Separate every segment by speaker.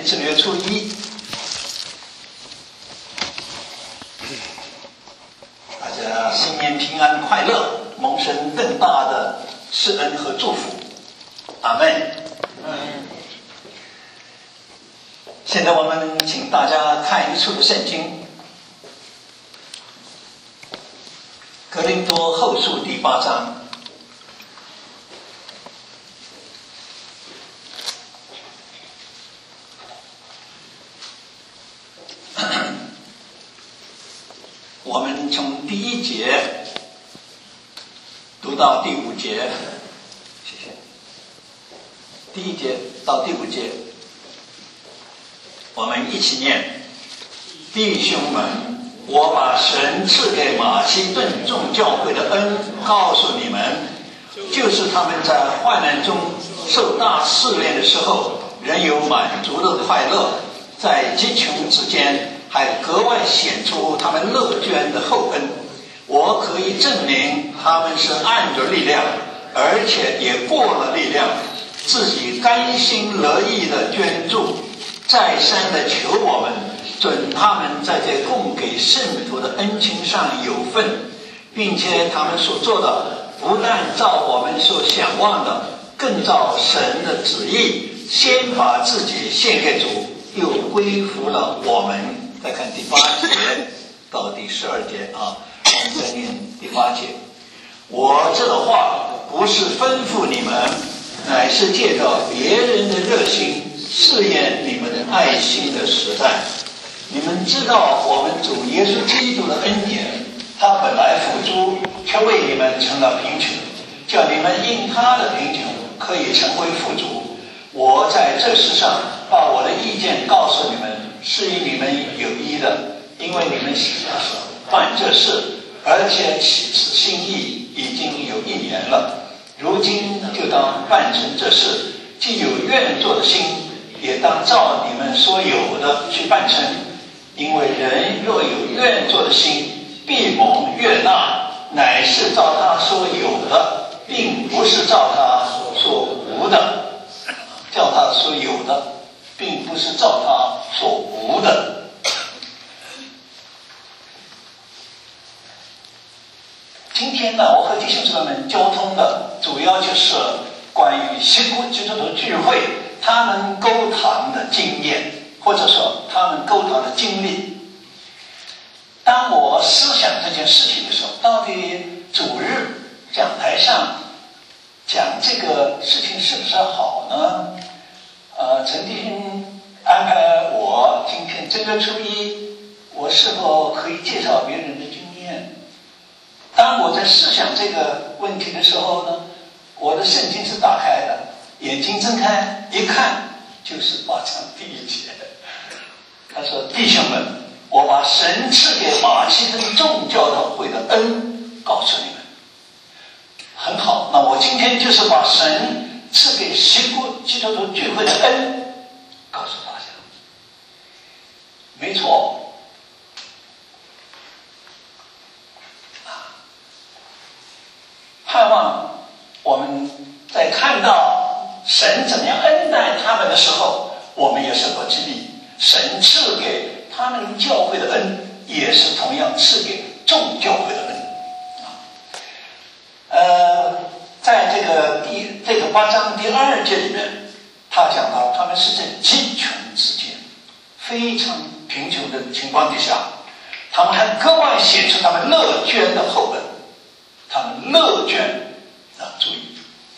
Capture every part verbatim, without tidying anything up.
Speaker 1: 年正月初一，大家新年平安快乐，蒙神更大的施恩和祝福，阿们。现在我们请大家看一处的圣经，格林多后书第八章。我们从第一节读到第五节，谢谢。第一节到第五节，我们一起念：弟兄们，我把神赐给马其顿众教会的恩告诉你们，就是他们在患难中受大试炼的时候，仍有满足的快乐，在极穷之间还格外显出他们乐捐的厚恩。我可以证明他们是按着力量，而且也过了力量，自己甘心乐意的捐助，再三的求我们准他们在这供给圣徒的恩情上有份，并且他们所做的不但照我们所想望的，更照神的旨意，先把自己献给主，又归服了我们。再看第八节到第十二节啊，我们再念第八节。我这话不是吩咐你们，乃是借着别人的热心试验你们爱心的实在。你们知道我们主耶稣基督的恩典，他本来富足，却为你们成了贫穷，叫你们因他的贫穷可以成为富足。我在这世上把我的意见告诉你们，是与你们有益的，因为你们办这事，而且起此心意已经有一年了。如今就当办成这事，既有愿做的心，也当照你们所有的去办成。因为人若有愿做的心，必蒙悦纳，乃是照他所有的，并不是照他所无的。照他所有的，并不是照他所无的。今天呢，我和弟兄姊妹们交通的主要就是关于西部基督徒聚会他们沟堂的经验，或者说他们沟堂的经历。当我思想这件事情的时候，到底主日讲台上讲这个事情是不是好呢？呃，陈弟兄安排我今天正月初一，我是否可以介绍别人的经验？当我在思想这个问题的时候呢，我的圣经是打开的，眼睛睁开一看，就是八章第一节。他说：“弟兄们，我把神赐给马其顿众教导会的恩告诉你们。”很好，那我今天就是把神赐给西部基督徒聚会的恩告诉大家。没错，盼望我们在看到神怎样恩待他们的时候，我们也是不激励。神赐给他们教会的恩，也是同样赐给众教会的恩。呃，在这个第这个八章第二节里面，他讲到他们是在极穷之间，非常贫穷的情况底下，他们还格外显出他们乐捐的厚恩。他们乐捐啊，注意，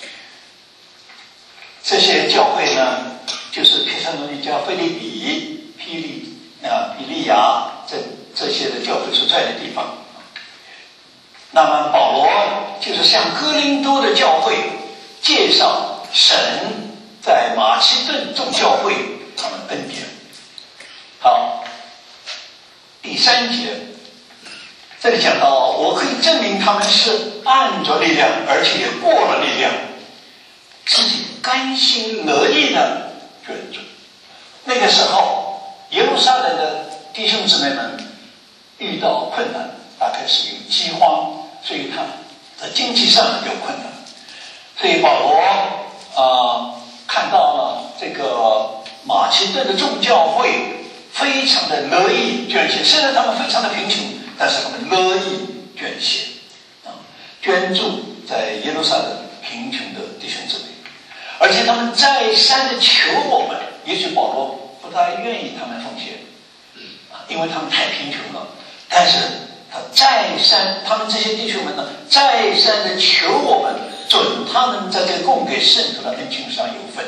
Speaker 1: 这些教会呢，就是帖撒罗尼迦、腓立比、庇利啊、比利亚这这些的教会所在的地方。那么保罗就是向哥林多的教会介绍神在马其顿众教会他们恩典。好，第三节这里讲到，我可以证明他们是按着力量，而且也过了力量，自己甘心乐意的捐助。那个时候耶路撒冷的弟兄姊妹们遇到困难，大概是有饥荒，所以他在经济上有困难。所以保罗啊、呃、看到了这个马其顿的众教会非常的乐意捐献，虽然他们非常的贫穷，但是他们乐意捐献啊，捐助在耶路撒冷贫穷的弟兄姊妹，而且他们再三的求我们，也许保罗不大愿意他们奉献啊，因为他们太贫穷了，但是他再三，他们这些弟兄们呢，再三的求我们，准他们在这供给圣徒的恩情上有份。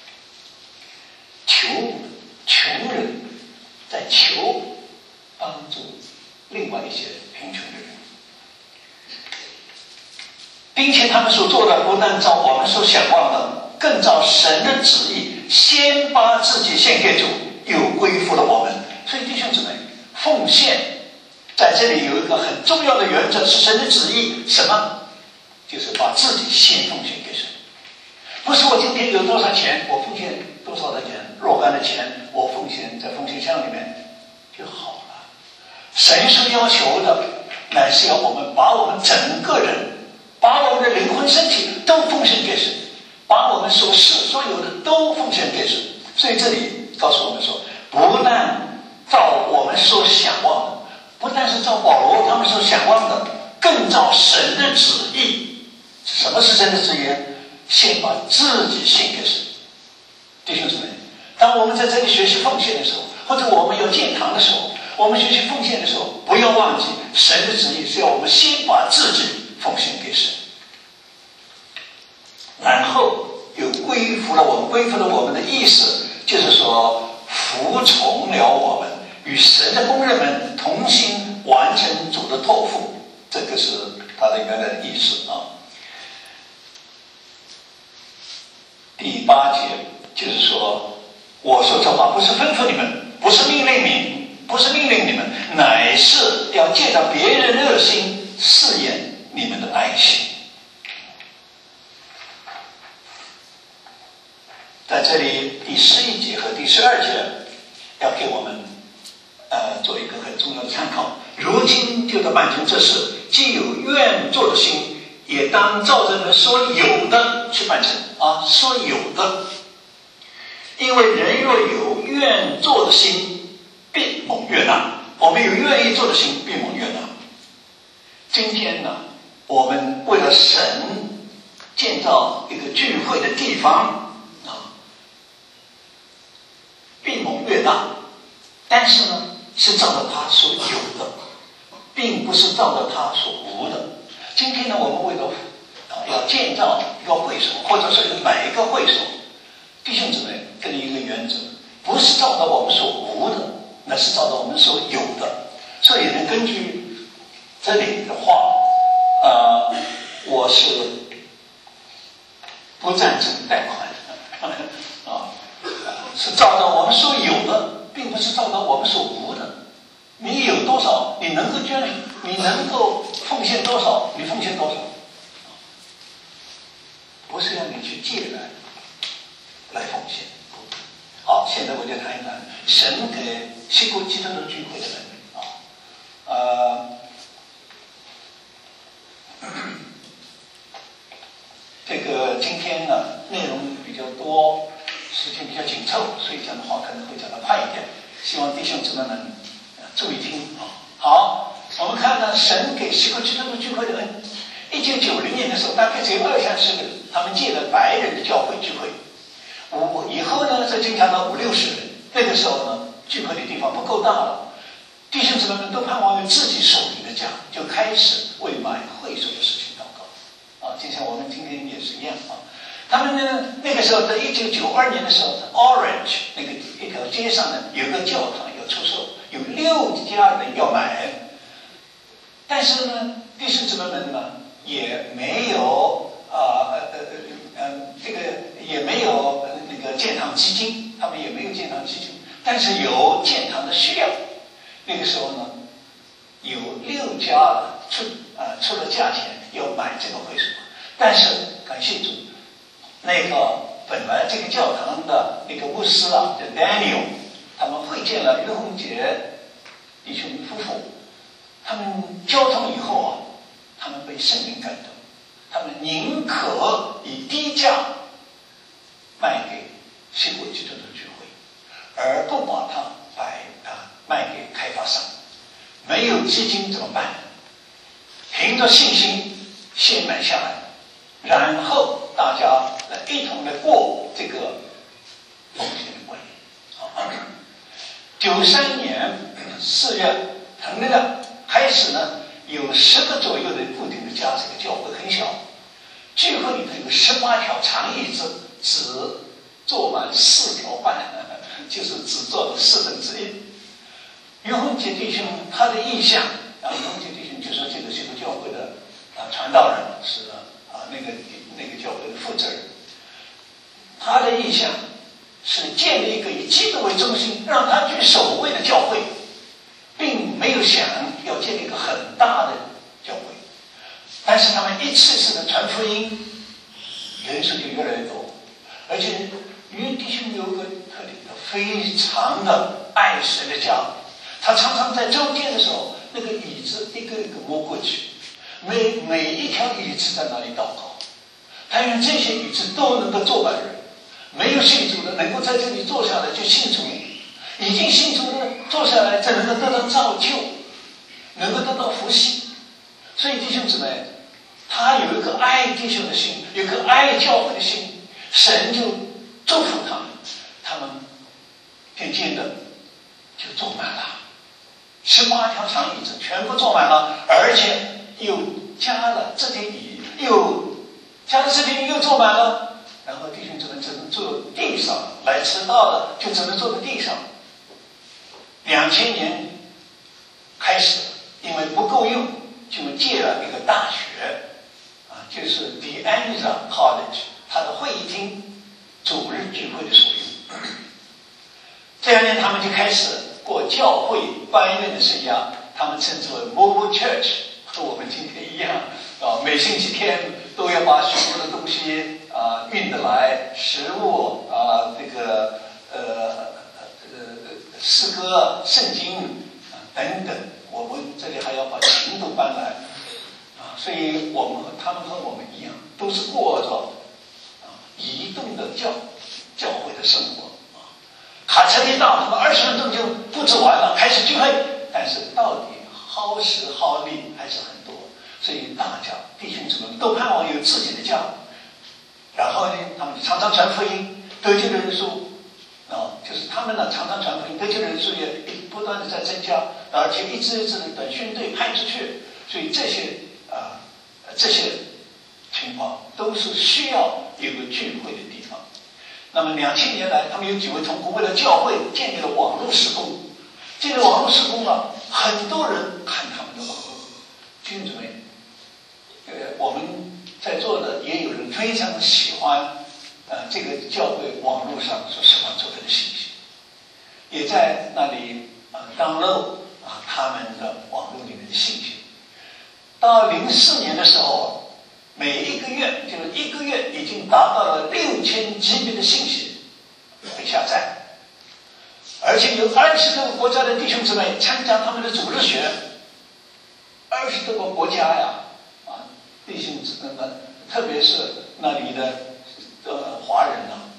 Speaker 1: 求穷人在求帮助另外一些贫穷的人，并且他们所做的不但照我们所想望的，更照神的旨意，先把自己献给主，又归附了我们。所以弟兄姊妹，奉献在这里有一个很重要的原则，是神的旨意，什么？就是把自己先奉献给神。不是我今天有多少钱，我奉献多少的钱，若干的钱，我奉献在奉献箱里面就好了。神所要求的，乃是要我们把我们整个人，把我们的灵魂、身体都奉献给神，把我们所是所有的都奉献给神。所以这里告诉我们说，不但照我们所想望的，不但是照保罗他们所想望的，更照神的旨意。什么是神的旨意？先把自己献给神。弟兄姊妹，当我们在这里学习奉献的时候，或者我们要建堂的时候，我们学习奉献的时候，不要忘记神的旨意是要我们先把自己奉献给神，然后又归服了我们。归服了我们的意思就是说，服从了我们，与神的工人们同心完成主的托付，这个是他的原来的意思啊。第八节就是说，我说这话不是吩咐你们，不是命令你，不是命令你们，乃是要借着别人的热心试验你们的爱心。在这里第十一节和第十二节要给我们呃做一个很重要的参考。如今就在办成这事，既有愿做的心，也当照着人所有的去办成啊，所有的。因为人若有愿做的心，必蒙悦纳。我们有愿意做的心，必蒙悦纳。今天呢，我们为了神建造一个聚会的地方啊，必蒙悦纳。但是呢，是照着他所有的，并不是照着他所无的。今天呢，我们为了啊要建造一个会所，或者是买一个会所，弟兄姊妹，这里一个原则，不是照着我们所无的，那是照着我们所有的。所以呢，根据这里的话，呃，我是不赞成贷款的啊，是照着我们所有的，并不是照着我们所无的。你有多少，你能够捐，你能够奉献多少，你奉献多少，不是让你去借来来奉献。好，现在我就谈一谈神给西沟基督的聚会的人啊，呃，这个今天呢内容比较多，时间比较紧凑，所以讲的话可能会讲得快一点，希望弟兄姊妹们注意听啊。好，我们看到神给西沟基督的聚会的人，一九九零年的时候，大概只有二三十个人，他们借了白人的教会聚会。我以后呢，再增加到五六十人。那个时候呢，聚会的地方不够大了，弟兄姊妹们都盼望有自己属灵的家，就开始为买会所的事情祷告。啊，就像我们今天也是一样啊。他们呢，那个时候在一九九二年的时候 ，Orange 那个一条街上呢，有个教堂要出售，有六家人要买，但是呢，弟兄姊妹们呢也没有啊呃呃呃这个也没有那个建堂基金，他们也没有建堂基金，但是有建堂的需要。那个时候呢，有六家出啊、呃、出了价钱要买这个会所，但是感谢主，那个本来这个教堂的那个牧师啊，叫 Daniel， 他们会见了于洪杰弟兄夫妇，他们交通以后啊，他们被圣灵感动，他们宁可以低价卖给西沟基督的聚会。 而不把它摆啊卖给开发商。没有基金怎么办？凭着信心先买下来，然后大家来一同来过这个奉献的关系。九三年四月成立了，开始呢有十个左右的固定的家，这个教会很小，聚会里头有十八条长椅子，只坐满四条半，就是只坐了四分之一。于洪杰弟兄他的意向啊，于洪杰弟兄就说这个是个教会的啊传道人，是啊那个那个教会的负责人。他的意向是建立一个以基督为中心，让他居首位的教会，并没有想要建立一个很大的教会。但是他们一次次的传福音，人数就越来越多，而且于弟兄有个特点，他非常的爱神的家。他常常在周间的时候，那个椅子一个一个摸过去，每每一条椅子在那里祷告，他愿这些椅子都能够坐满人。没有信主的能够在这里坐下来就信主，已经信主的坐下来才能够得到造就，能够得到福气。所以弟兄姊妹，他有一个爱弟兄的心，有一个爱教会的心，神就祝福他们，他们渐渐的就坐满了。十八条长椅子全部坐满了，而且又加了这点椅，又加了这点椅又坐满了。然后弟兄姊妹只能坐地上，来迟到了就只能坐在地上。两千年开始，因为不够用，就借了一个大学，啊，就是 The Anza College， 它的会议厅，主日聚会的所用。这两年他们就开始过教会搬运的生涯，他们称之为 Mobile Church， 和我们今天一样啊，每星期天都要把许多的东西啊运得来，食物啊，这个呃呃诗歌、圣经啊等等，我们这里还要把琴都搬来啊，所以我们和他们和我们一样，都是过着啊移动的教教会的生活。卡车一到，他们二十分钟就布置完了，开始聚会。但是到底耗时耗力还是很多，所以大家弟兄姊妹都盼望有自己的家。然后呢，他们就常常传福音，得救的人数啊，就是他们呢常常传福音，得救的人数也不断的在增加，而且一支一支的短宣队派出去，所以这些啊这些情况都是需要有个聚会的地方。那么两千年来，他们有几位同工为了教会建立了网络事工，建立网络事工啊，很多人看他们的网络。弟兄姊妹，呃，我们在座的也有人非常喜欢呃这个教会网络上所释放出来的信息，也在那里呃 download 啊他们的网络里面的信息。到零四年的时候，每一个月就是一个月已经达到了六千 G B 的信息被下载，而且有二十多个国家的弟兄姊妹参加他们的主日学，二十多个国家呀，啊，弟兄姊妹们，特别是那里的呃华人啊，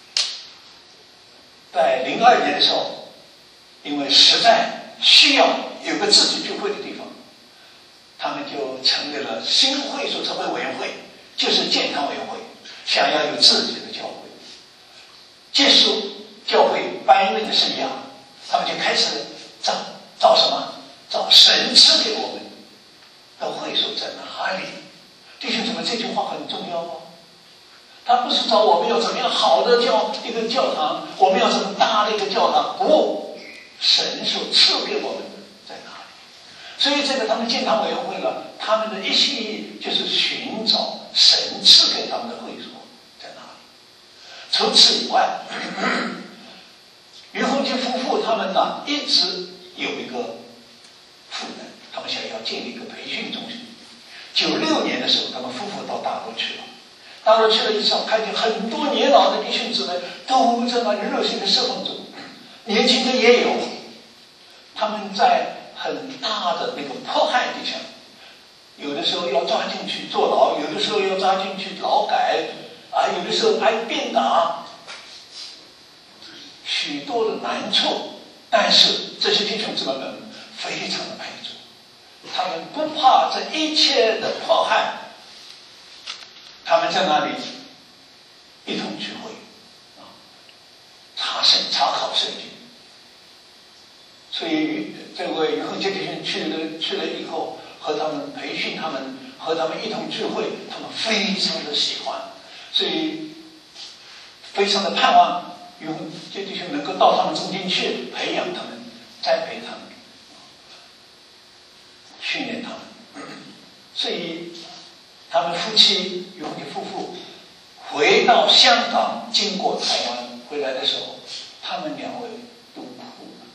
Speaker 1: 在零二年的时候，因为实在需要有个自己聚会的地方，他们就成立了新会所筹备委员会，就是健康委员会，想要有自己的教会。结束教会搬运的生涯，他们就开始找找什么？找神赐给我们的会所在哪里？弟兄姊妹，这句话很重要哦。他不是找我们要怎么样好的教一个教堂，我们要怎么大的一个教堂，不，神所赐给我们的在哪里？所以这个他们建堂委员会了，他们的一心一意就是寻找神赐给他们的会所在哪里。除此以外，于洪杰夫妇他们呢一直有一个负担，他们想要建立一个培训中心。九六年的时候，他们夫妇到大陆去了。大陆去了以后，看见很多年老的弟兄姊妹都在那里热心的侍奉中，年轻的也有。他们在很大的那个迫害底下，有的时候要抓进去坐牢，有的时候要抓进去劳改，啊，有的时候挨鞭打。 许多的难处，但是这些弟兄姊妹们非常的爱主，他们不怕这一切的迫害，他们在那里一同聚会啊，查圣查考圣经。所以这位于恒杰弟兄去了去了以后，和他们培训他们，和他们一同聚会，他们非常的喜欢，所以非常的盼望于恒杰弟兄能够到他们中间去培养他们，栽培他们，训练他们。所以他们夫妻于恒杰夫妇回到香港，经过台湾回来的时候，他们两位都哭了。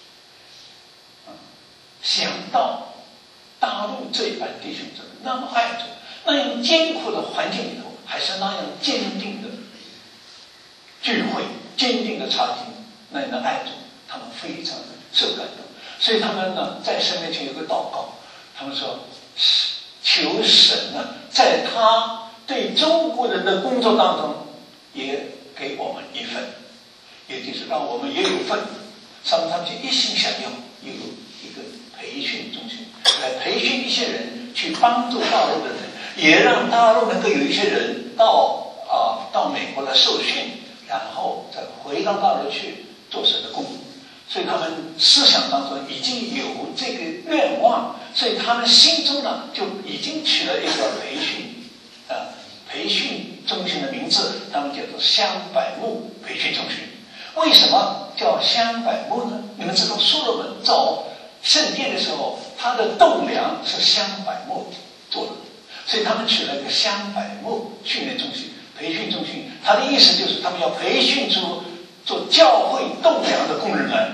Speaker 1: 想到大陆这一班弟兄姊妹那么爱主，那样艰苦的环境里头，还是那样坚定的聚会，坚定的查经，那样的爱主，他们非常的受感动。所以他们呢，在神面前有个祷告，他们说求神呢，在他对中国人的工作当中，也给我们一份，也就是让我们也有份。他们他们就一心想要有一个培训中心，来培训一些人去帮助大陆的人，也让大陆能够有一些人到啊到美国来受训，然后再回到大陆去做神的工作。所以他们思想当中已经有这个愿望，所以他们心中呢就已经取了一个培训啊培训中心的名字，他们叫做香柏木培训中心。为什么叫香柏木呢？你们知道所罗门造圣殿的时候，他的栋梁是香柏木做的，所以他们取了一个香柏木训练中心、培训中心。他的意思就是他们要培训出做教会栋梁的工人来。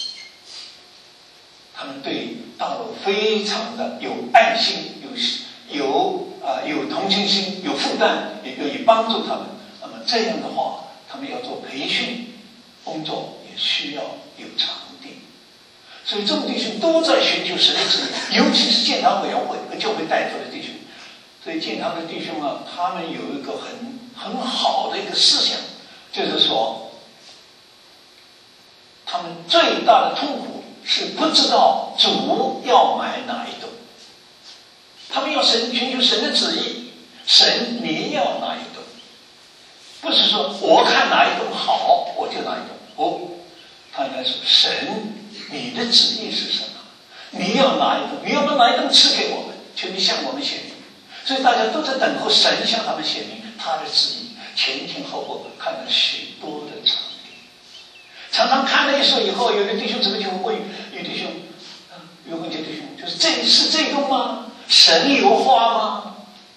Speaker 1: 他们对大陆非常的有爱心，有有啊、呃、有同情心，有负担，也愿意帮助他们。那么这样的话，他们要做培训工作，也需要有场地。所以众弟兄都在寻求神的旨意，尤其是建堂委员会和教会带头的弟兄。所以建堂的弟兄啊，他们有一个很很好的一个思想，就是说，他们最大的痛苦是不知道主要买哪一栋，他们要神寻求神的旨意，神你要哪一栋，不是说我看哪一栋好我就哪一栋，哦，他应该说神你的旨意是什么？你要哪一栋？你要把哪一栋赐给我们？求你向我们显明。所以大家都在等候神向他们显明他的旨意，前前后后看了许多的场地，常常看了一首以后，有的弟兄姊妹就会问有弟兄，有问这弟兄，就是这是这栋吗？神有话吗？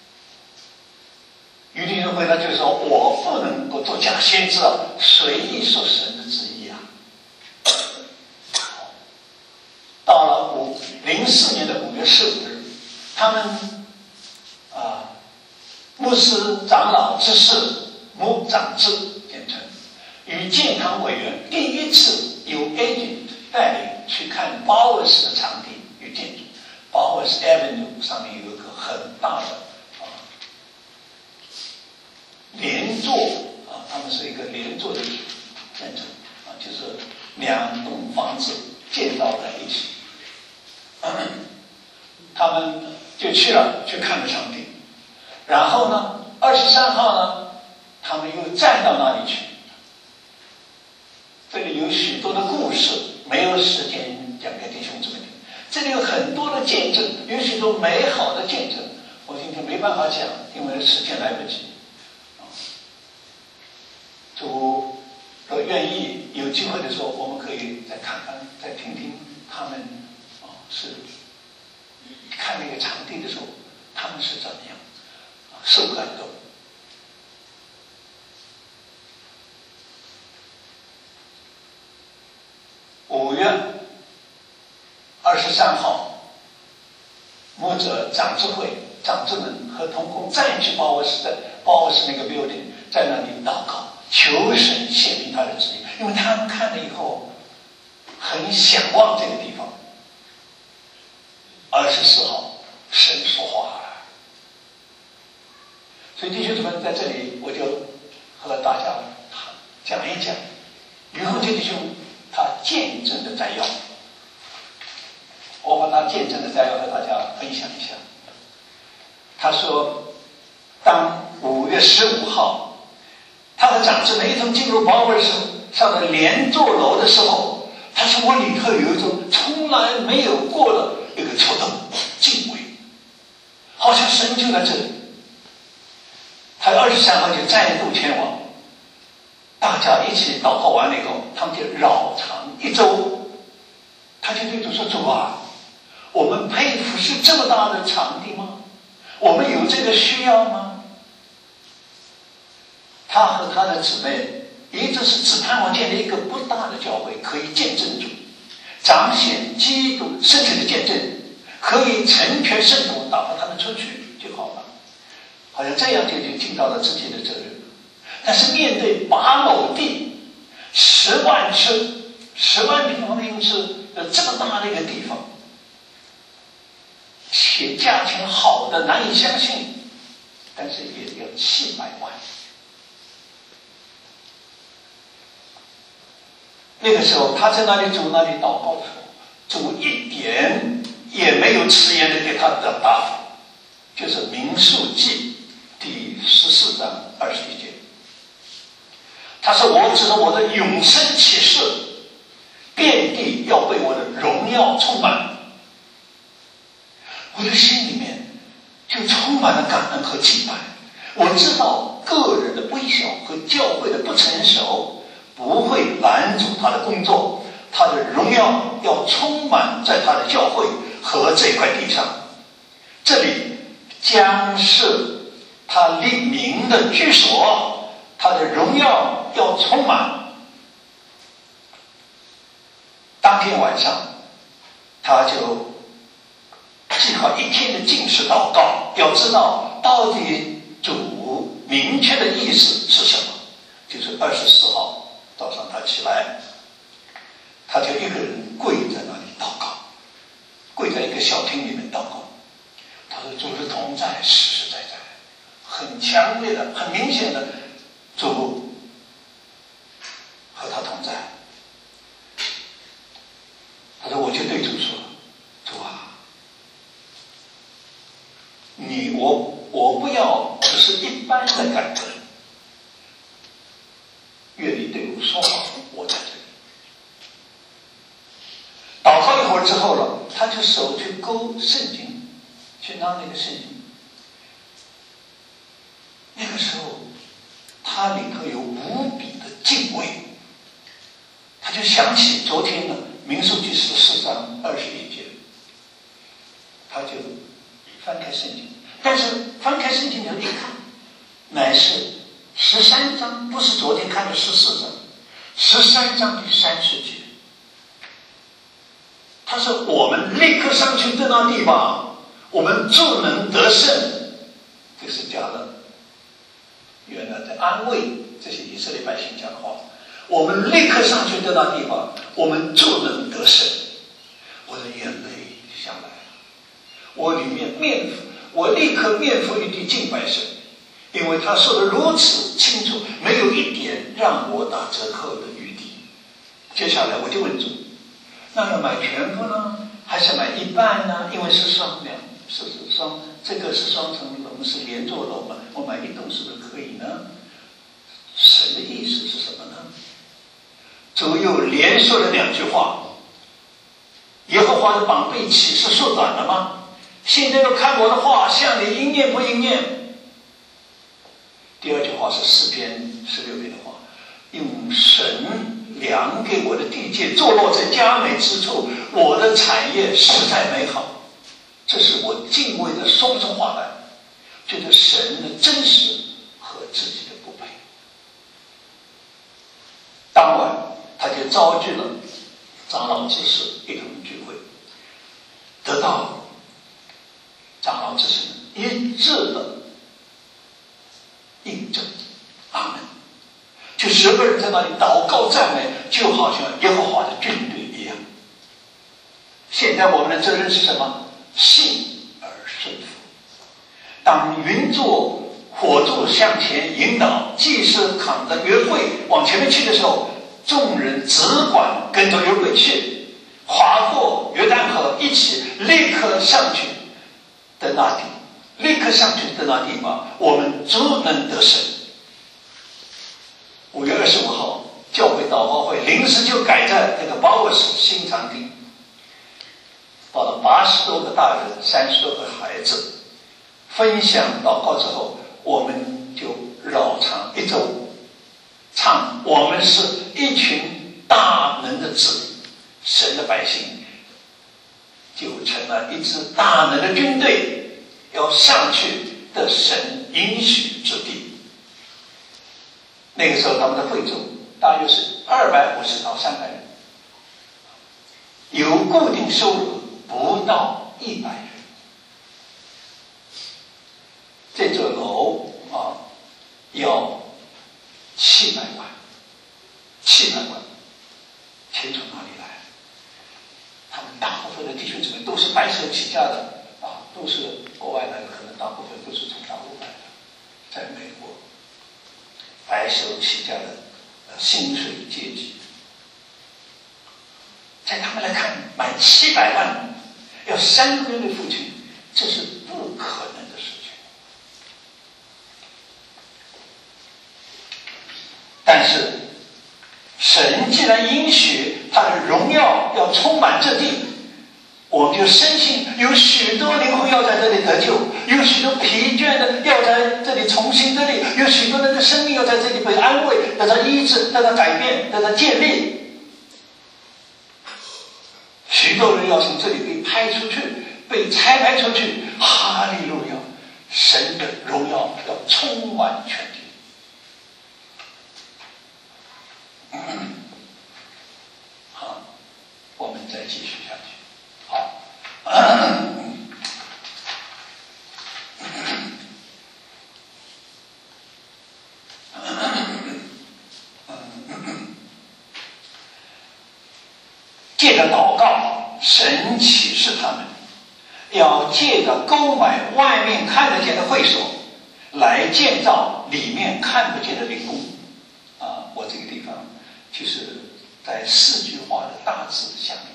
Speaker 1: 有弟兄回答就是说，我不能够做假先知啊，随意说神的旨意啊。到了五零四年的五月十五日，他们啊牧师、长老、执事、牧长制简称，与建堂委员第一次由 agent 带领去看鲍尔斯的场地与建筑。鲍尔斯 Avenue 上面有一个很大的啊连座啊，他们是一个连座的建筑啊，就是两栋房子建造在一起。他们就去了，去看了场地，然后呢，二十三号呢，他们又再到那里去。这里有许多的故事，没有时间讲给弟兄姊妹听。这里有很多的见证，有许多美好的见证，我今天没办法讲，因为时间来不及。主若愿意，有机会的时候，我们可以再看看，再听听他们啊是看那个场地的时候，他们是怎么样啊受感动。五月二十三号，牧者长智会、长智们和同工再去鲍尔斯的鲍尔斯那个 building， 在那里祷告，求神显明他的旨意，因为他们看了以后很想望这个地方。二十四号，神说话了，所以弟兄姊妹在这里，我就和大家讲一讲吕后这弟兄他见证的摘要，我把他见证的摘要和大家分享一下。他说，当五月十五号，他和长子们一同进入保尔上的连座楼的时候，他说我里头有一种从来没有过的一个触动，敬畏，好像神就在这里。他二十三号就再度前往，大家一起祷告完了以后，他们就绕场一周。他就对主说：“主啊，我们配服侍这么大的场地吗？我们有这个需要吗？”他和他的姊妹一直是只盼望建立一个不大的教会，可以见证主，彰显基督身体的见证，可以成全圣徒，打发他们出去就好了。好像这样就就尽到了自己的责任。但是面对八亩地、十万尺、十万平方英尺的这么大的一个地方，且价钱好的难以相信，但是也要七百万。那个时候他在那里主那里祷告的时候，主一点也没有迟延的给他的答复，就是民数记第十四章二十一节。他说：“我指着我的永生启示，遍地要被我的荣耀充满。”我的心里面就充满了感恩和敬拜。我知道个人的微小和教会的不成熟不会拦阻他的工作，他的荣耀要充满在他的教会和这块地上。这里将是他立名的居所，他的荣耀要充满。当天晚上他就计划一天的禁食祷告，要知道到底主明确的意思是什么。就是二十四号早上他起来，他就一个人跪在那里祷告，跪在一个小厅里面祷告。他说：“主的同在实实在在，很强烈的、很明显的，主和他同在。”他说：“我就对主说，主啊，你我我不要只是一般的感恩，愿你对我说话，我在这里。”祷告一会儿之后了，他就手去勾圣经，去拿那个圣经。那个时候他里头有无比的敬畏，他就想起昨天的民数记十四章二十一节，他就翻开圣经，但是翻开圣经的一看，乃是十三章，不是昨天看的十四章，十三章第三十节。他说：“我们立刻上去得那地方，我们就能得胜。”这是加了原来在安慰这些以色列百姓讲的话。我们立刻上去得那地方，我们就能得胜。我的眼泪下来了，我里面面伏，我立刻面伏于地敬拜神，因为他说的如此清楚，没有一点让我打折扣的余地。接下来我就问主：那要买全部呢，还是买一半呢？因为是双两，是是双，这个是双层楼，是连座楼嘛，我买一栋是不是可以呢？神的意思是什么呢？主又连说了两句话：耶和华的膀臂岂是缩短了吗？现在要看我的话向你应验不应验。第二句话是诗篇十六篇的话：用神量给我的地界，坐落在佳美之处，我的产业实在美好。这是我敬畏的说不出话来，觉得神的真实和自己的不配。当晚他就召集了长老执事一同聚会，得到长老执事一致的印证。阿门。就十个人在那里祷告赞美，就好像耶和华的军队一样。现在我们的责任是什么？信而顺服。当云柱火柱向前引导，祭司扛着约柜往前面去的时候， 众人只管跟着约柜去，划过约旦河，一起立刻上去的那地，立刻上去的那地方，我们足能得胜。五月二十五号，教会祷告会临时就改在那个保尔市新场地，到了八十多个大人，三十多个孩子，分享祷告之后，我们就绕唱一周，唱我们是一群大能的子民，神的百姓，就成了一支大能的军队，要上去的神应许之地。那个时候他们的会众大约是二百五十到三百人，有固定收入不到一百人。这座楼啊，要七百万，七百万，钱从哪里来？他们大部分的弟兄姊妹都是白手起家的啊，都是国外来的，可能大部分都是从大陆来的，在美国白手起家的薪水阶级，在他们来看，买七百万要三个月的付清，这是不可能的事情。但是神既然应许他的荣耀要充满这地，我们就深信有许多灵魂要在这里得救，有许多疲倦的要在这里重新得力，有许多人的生命要在这里被安慰，得到医治，得到改变，得到建立。许多人要从这里被拍出去，被拆拍出去。哈利路亚！神的荣耀要充满全地。嗯、好，我们再继续下去。好，嗯、借着祷告，神启示他们，要借着购买外面看得见的会所，来建造里面看不见的灵宫。啊，我这个地方就是在四句话的大字下面。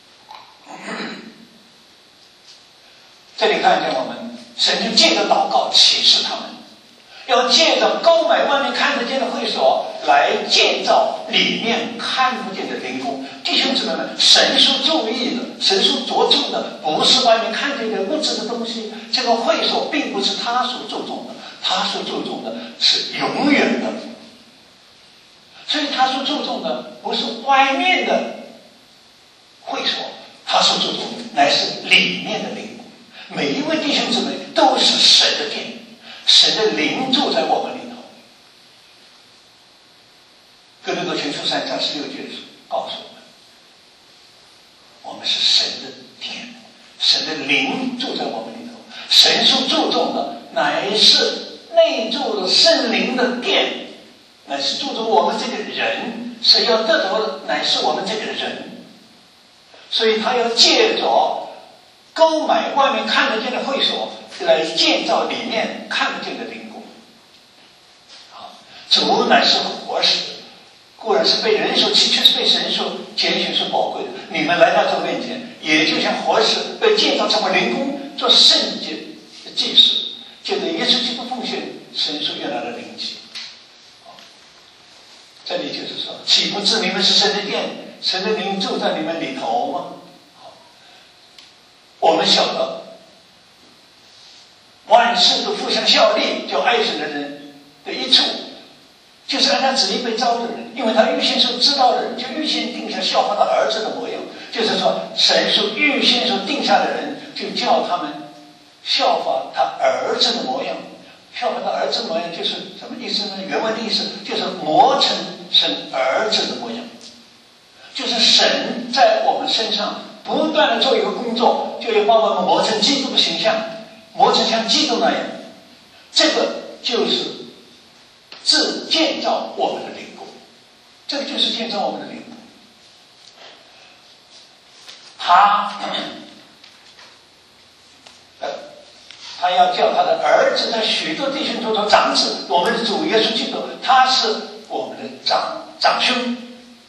Speaker 1: 这里看见我们神就借着祷告启示他们，要借着购买外面看得见的会所来建造里面看不见的灵宫。弟兄姊妹们，神所注意的，神所着重的不是外面看见的物质的东西，这个会所并不是他所注重的，他所注重的是永远的。所以他所注重的不是外面的会所，他所注重的乃是里面的灵宫。每一位弟兄姊妹都是神的殿，神的灵住在我们里头。哥林多前书三章十六节告诉我们，我们是神的殿，神的灵住在我们里头。神所注重的乃是内住的圣灵的殿，乃是注重我们这个人，神要得着的乃是我们这个人。所以他要借着购买外面看得见的会所，来建造里面看不见的灵宫。好，主乃是活石，固然是被人所弃，却是被神所拣选所宝贵的。你们来到主面前，也就像活石被建造成为灵宫，做圣洁的祭司，借着耶稣基督奉献神所原来的灵祭。这里就是说，岂不知你们是神的殿，神的灵住在你们里头吗？好，我们晓得万事都互相效力，叫爱神的人的一处，就是按他旨意被招的人，因为他预先所知道的人，就预先定下效法他儿子的模样。就是说，神所预先所定下的人，就叫他们效法他儿子的模样。效法他儿子的模样就是什么意思呢？原文的意思就是磨成神儿子的模样，就是神在我们身上不断的做一个工作，就要把我们磨成基督的形象，磨成像基督那样。这个就是自建造我们的灵宫，这个就是建造我们的灵宫。他他要叫他的儿子在许多弟兄中做长子，我们的主耶稣基督，他是我们的长长兄，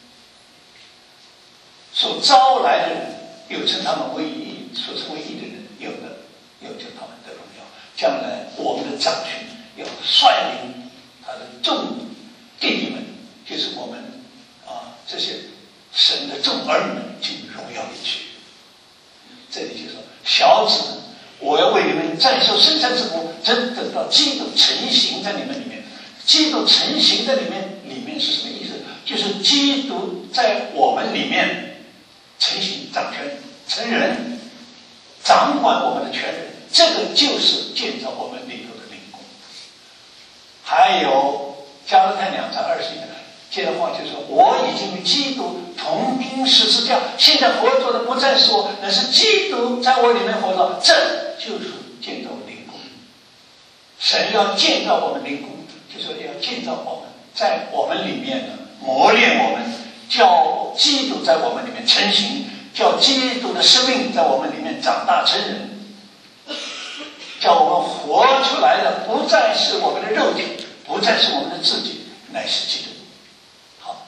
Speaker 1: 所招来的人，又称他们为义，所称为义的人，有的要叫他们得荣耀。将来我们的长群要率领他的众弟弟们，就是我们啊这些神的众儿女们进荣耀里去。这里就说小子们，我要为你们战胜生产之苦，真等到基督成型在你们里面。基督成型在里面，里面是什么意思？就是基督在我们里面成型、掌权、成人，掌管我们的权人。这个就是建造我们里头的灵宫。还有加拉太两章二十一节，接着话就说：我已经与基督同钉十字架，现在活着的不再是我，乃是基督在我里面活着。这就是建造灵宫。神要建造我们灵宫，就说要建造我们，在我们里面呢磨练我们，叫基督在我们里面成型，叫基督的生命在我们里面长大成人。叫我们活出来的不再是我们的肉体，不再是我们的自己，乃是基督。好，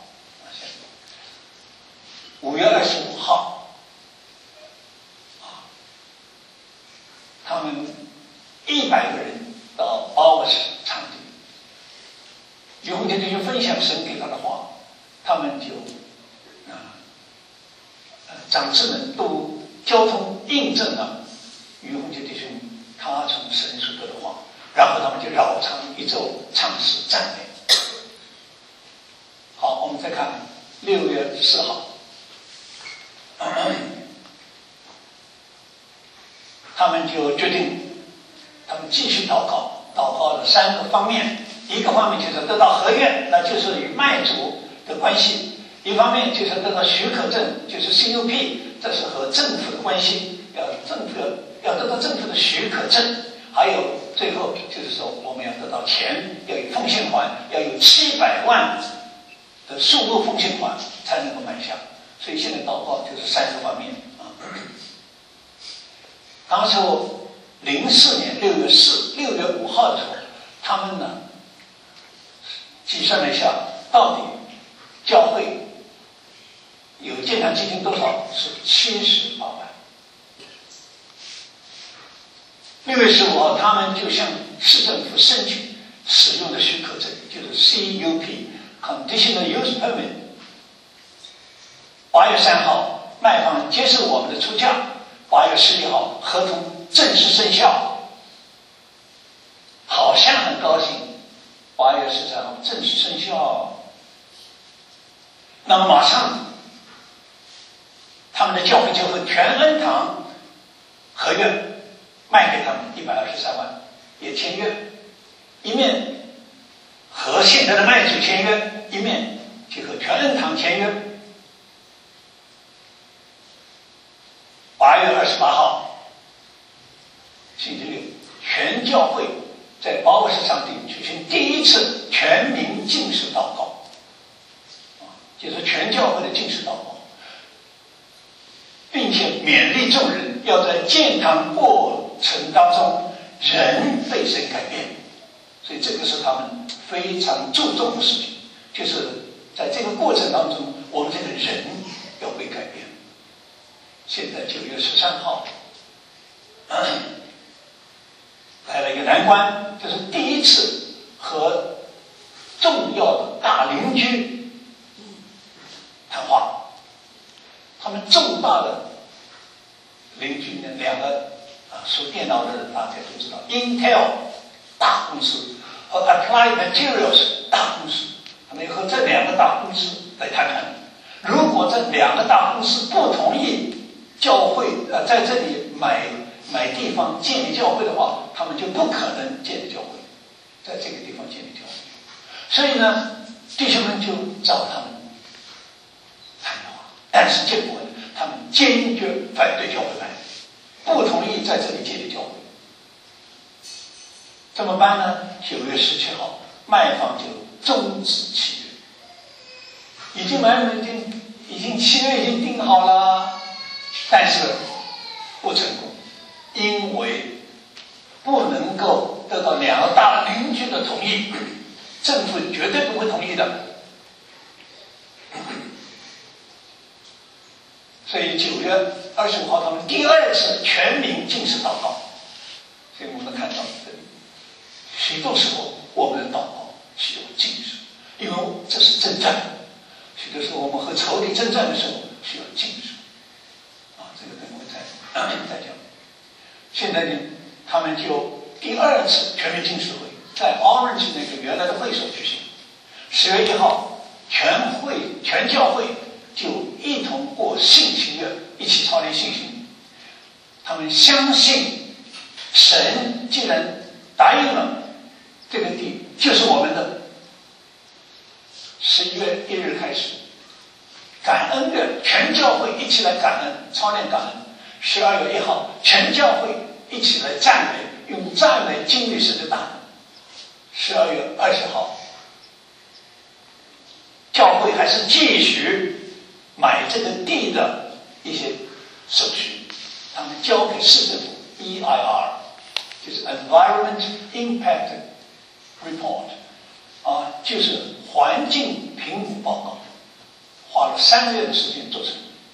Speaker 1: 五月二十五号，啊，他们一百个人到包沃市场地，于洪杰弟兄分享神给他的话，他们就啊，呃，长子们都交通印证了于洪杰弟兄他从神所得的话，然后他们就绕场一周唱诗赞美。好，我们再看六月四号，他们就决定，他们继续祷告，祷告的三个方面，一个方面就是得到合约，那就是与卖主的关系；一方面就是得到许可证，就是 C U P， 这是和政府的关系，要政府要要得到政府的许可证；还有最后就是说，我们要得到钱，要有奉献款，要有七百万的数目奉献款才能够买下。所以现在祷告就是三个方面啊。当时零四年六月四六月五号的时候，他们呢计算了一下，到底教会有建堂基金多少？是七十八万。六月十五号，他们就向市政府申请使用的许可证，就是 C U P（Conditional Use Permit）。八月三号，卖方接受我们的出价。八月十一号，合同正式生效，好像很高兴。八月十三号正式生效，那么马上，他们的教会就和全恩堂合约卖给他们一百二十三万，也签约，一面和现在的卖主签约，一面就和全恩堂签约。八月二十八号，星期六，全教会在包沃市场地举行第一次全民禁食祷告，就是全教会的禁食祷告，并且勉励众人要在健康过程当中人被神改变，所以这个是他们非常注重的事情，就是在这个过程当中，我们这个人要被改变。现在九月十三号，嗯，来了一个难关，就是第一次和重要的大邻居谈话。他们重大的邻居呢，两个啊，属电脑的人大家都知道 ，Intel 大公司和 Applied Materials 大公司，他们和这两个大公司来谈谈。如果这两个大公司不同意教会呃在这里买买地方建立教会的话，他们就不可能建立教会，在这个地方建立教会。所以呢，弟兄们就找他们谈话，但是结果他们坚决反对教会买，不同意在这里建立教会。怎么办呢？九月十七号，卖方就终止契约，已经买已经已经契约已经定好了。但是不成功，因为不能够得到两个大邻居的同意，政府绝对不会同意的。 所以九月二十五号他们第二次全民禁食祷告。所以我们能看到这里，许多时候我们的祷告需要禁食，因为这是征战。许多时候我们和仇敌征战的时候需要禁食。啊，这个等会再再讲。现在呢，他们就第二次全民禁食会在 Orange 那个原来的会所举行。十月一号，全会全教会就一同过信心月，一起操练信心。他们相信神既然答应了这个地就是我们的。十一月一日开始，感恩月，全教会一起来感恩，操练感恩。十二月一号，全教会一起来赞美，用赞美经历神的大能。十二月二十号，教会还是继续买这个地的一些手续，他们交给市政府 E I R， 就是 Environment Impact Report， 啊，就是环境评估报告，花了三个月的时间做成。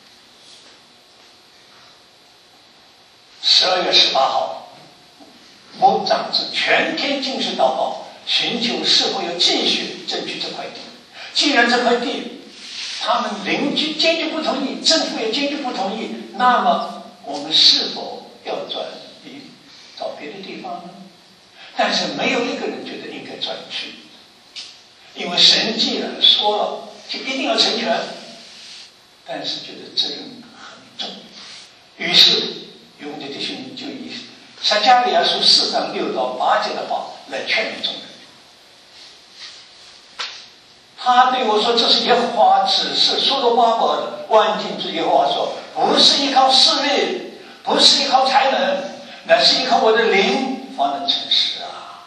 Speaker 1: 十二月十八号，牧长子全天禁食祷告，寻求是否要继续争取这块地。既然这块地他们邻居坚决不同意，政府也坚决不同意，那么我们是否要转移找别的地方呢？但是没有一个人觉得应该转去，因为神既然说了，就一定要成全，但是觉得责任很重。于是永杰弟兄就以撒迦利亚书四章六到八节的话来劝勉众人。他对我说，这是耶和华指示所罗巴伯的。万军之耶和华说，不是依靠势力，不是依靠才能，乃是依靠我的灵方能成事啊。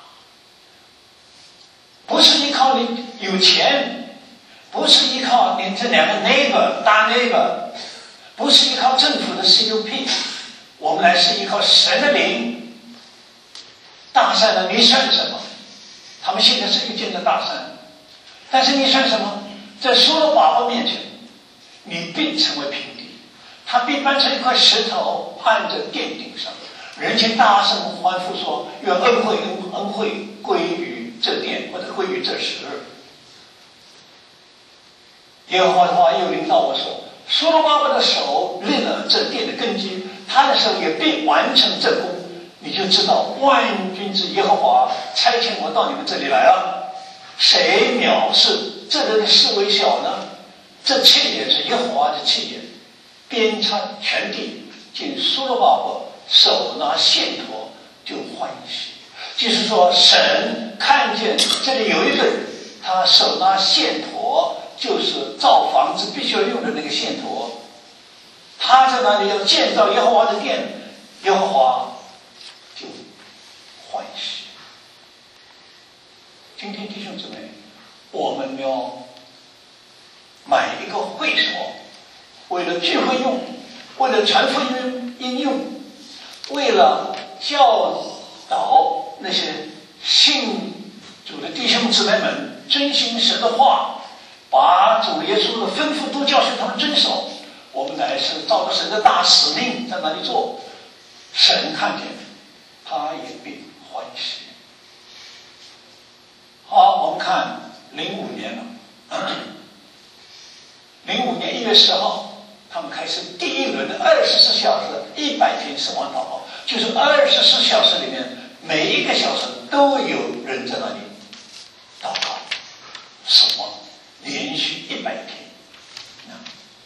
Speaker 1: 不是依靠你有钱，不是依靠你这两个 neighbor 大 neighbor， 不是依靠政府的 C U P， 我们乃是依靠神的灵。大山呢，你算什么？他们现在是遇见了大山，但是你算什么？在所罗巴伯面前，你必成为平地，他必搬成一块石头按着殿顶上。人间大声欢呼说，愿恩惠恩恩惠归于这殿，或者归于这石。耶和华的话又临到我说，所罗巴伯的手立了这殿的根基，他的手也必完成这功。你就知道万军之耶和华差遣我到你们这里来了。谁藐视这人的事为小呢？这切也是耶和华的切也，鞭插全地，见所罗巴伯手拿线砣就欢喜。就是说，神看见这里有一个人，他手拿线砣，就是造房子必须要用的那个线砣，他在那里要建造耶和华的殿，耶和华就欢喜。今天弟兄姊妹，我们要买一个会所，为了聚会用，为了传福音应用，为了教导那些信主的弟兄姊妹们遵行神的话，把主耶稣的吩咐都教训他们遵守。我们乃是照着神的大使命在那里做，神看见他也必欢喜。好，我们看零五年了。零五年一月十号，他们开始第一轮的二十四小时一百天守望祷告，就是二十四小时里面每一个小时都有人在那里祷告守望，连续一百天，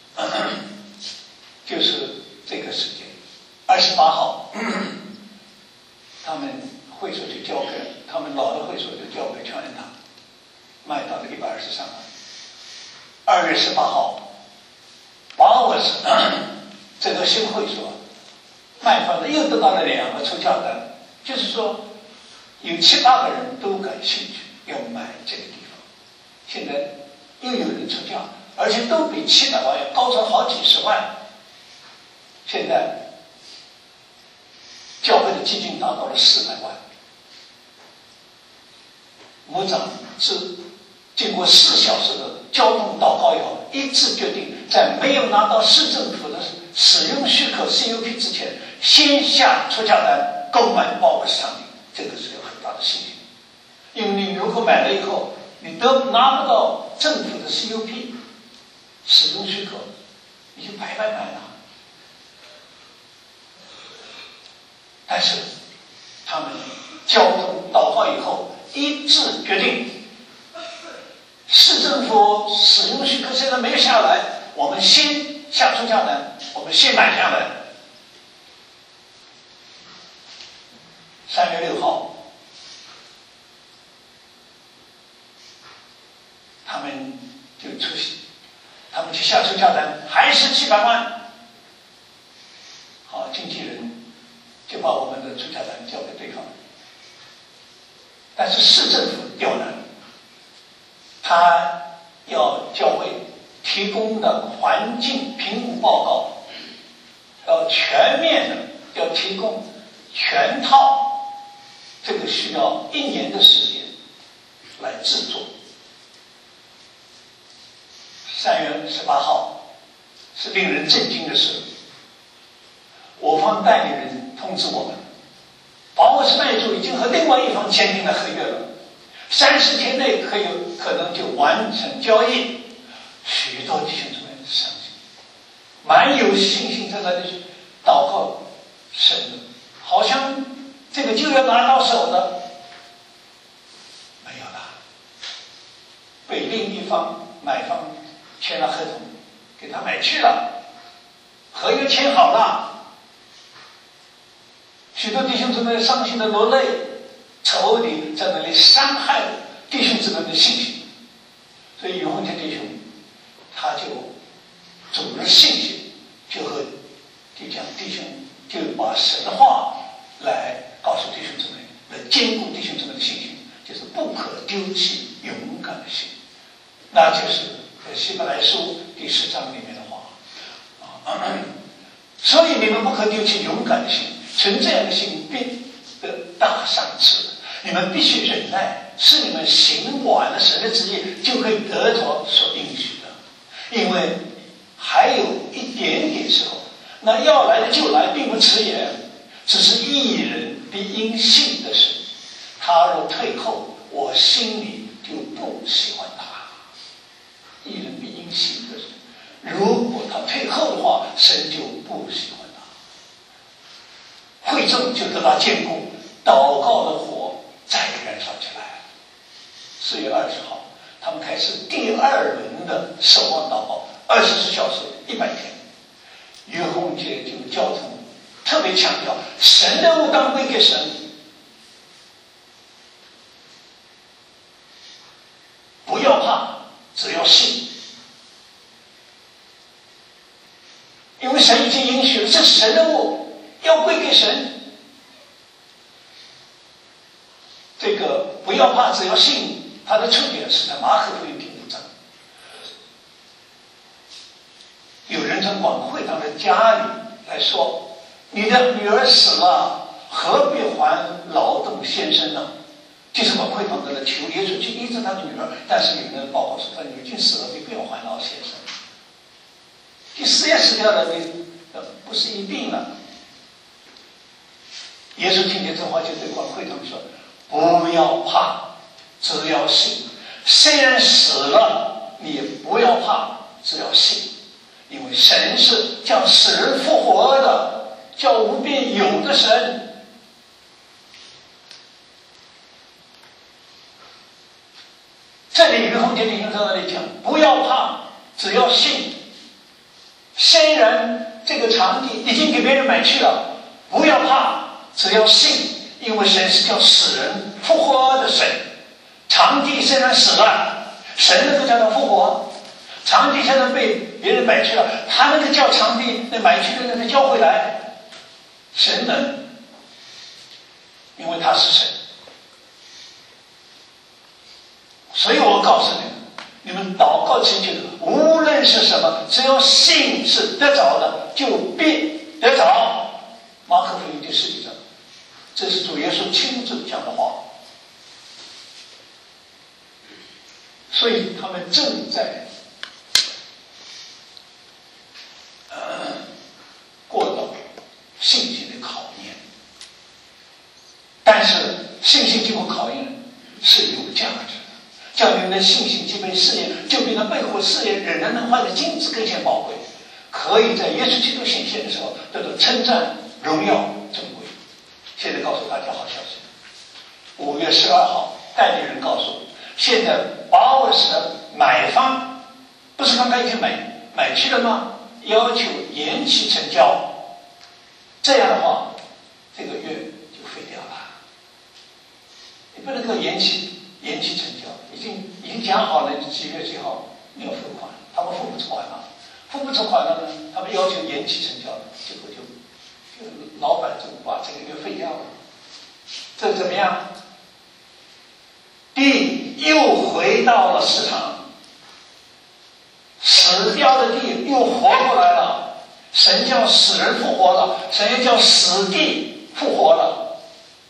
Speaker 1: 就是这个时间。二十八号，他们会所就交给他们老的会所就交给全人堂，卖到了一百二十三万。二月十八号，把我是这个新会所卖方的又得到了两个出价单，就是说有七八个人都感兴趣要买这个地方，现在又有人出价，而且都比七百万要高出好几十万。现在教会的基金达到了四百万。牧长是经过四小时的交通祷告以后，一致决定在没有拿到市政府的使用许可 C U P 之前，先下出价单购买包括市场里，这个是有很大的信心。因为你如果买了以后，你都拿不到政府的 C U P 使用许可，你就白白买了。但是他们交通祷告以后一致决定，市政府使用许可现在没有下来，我们先下出价单，我们先买下来。三月六号，他们就出席，他们去下出价单，还是七百万。好，经纪人就把我们的出价单交给对方，但是市政府刁难，他要教会提供的环境评估报告要全面的，要提供全套，这个需要一年的时间来制作。三月十八号是令人震惊的事，我方代理人通知我们，宝沃斯卖主已经和另外一方签订了合约了，三十天内可有可能就完成交易。许多弟兄姊妹相信，蛮有信心在那里祷告神的，好像这个就要拿到手的，没有了，被另一方买方签了合同，给他买去了，合约签好了。许多弟兄姊妹伤心的落泪，仇敌在那里伤害弟兄姊妹的信心。所以永恒天弟兄他就组织信息，就和就讲弟兄就把神的话来告诉弟兄姊妹，来坚固弟兄姊妹的信心，就是不可丢弃勇敢的心。那就是在希伯来书第十章里面的话啊，所以你们不可丢弃勇敢的心，存这样的心必得大赏赐。你们必须忍耐，是你们行完了神的旨意，就可以得着所应许的。因为还有一点点时候，那要来的就来，并不迟延，只是义人必因信的事。他若退后，我心里就不喜欢他。义人必因信的事，如果他退后的话，神就不喜欢他。会众就得到坚固，祷告的火再燃烧起来。四月二十号，他们开始第二轮的守望祷告，二十四小时，一百天。于洪杰就教宗特别强调，神的物当归给神，不要怕，只要信。因为神已经允许了，这是神的物，要归给神。这个不要怕，只要信，他的出点是在马可福音第五章。有人从广会堂的家里来说，你的女儿死了，何必还劳动先生呢？就是广会堂的求耶稣去医治他的女儿，但是有人报告说他女儿已经死了，你不要还劳先生。你死也死掉了，你不是一病了。耶稣听见这话，就对广会堂说，不要怕，只要信。虽然死了，你也不要怕，只要信。因为神是叫死人复活的，叫无变有的神。这里于洪杰弟兄在那里讲，不要怕，只要信。虽然这个场地已经给别人买去了，不要怕，只要信。因为神是叫死人复活的神，场地虽然死了，神能够叫他复活。场地现在被别人买去了，他能够叫场地那买去的人叫回来，神能，因为他是神。所以我告诉你们，你们祷告祈求，无论是什么，只要信是得着的，就必得着。马可福音第十几章，这是主耶稣亲自讲的话。所以他们正在呃事业仍然能换的金子更显宝贵，可以在耶稣基督显现的时候得到称赞、荣耀、尊贵。现在告诉大家好消息，五月十二号，代理人告诉我，现在把握时买方不是刚刚已经买买去了吗？要求延期成交，这样的话，这个月就废掉了。你不能够延期延期成交，已经已经讲好了几月几号你要付款，他们付不出款了，付不出款了呢，他们要求延期成交，结果就就老板就把这个月废掉了。这怎么样？地又回到了市场。死掉的地又活过来了，神叫死人复活了，神又叫死地复活了。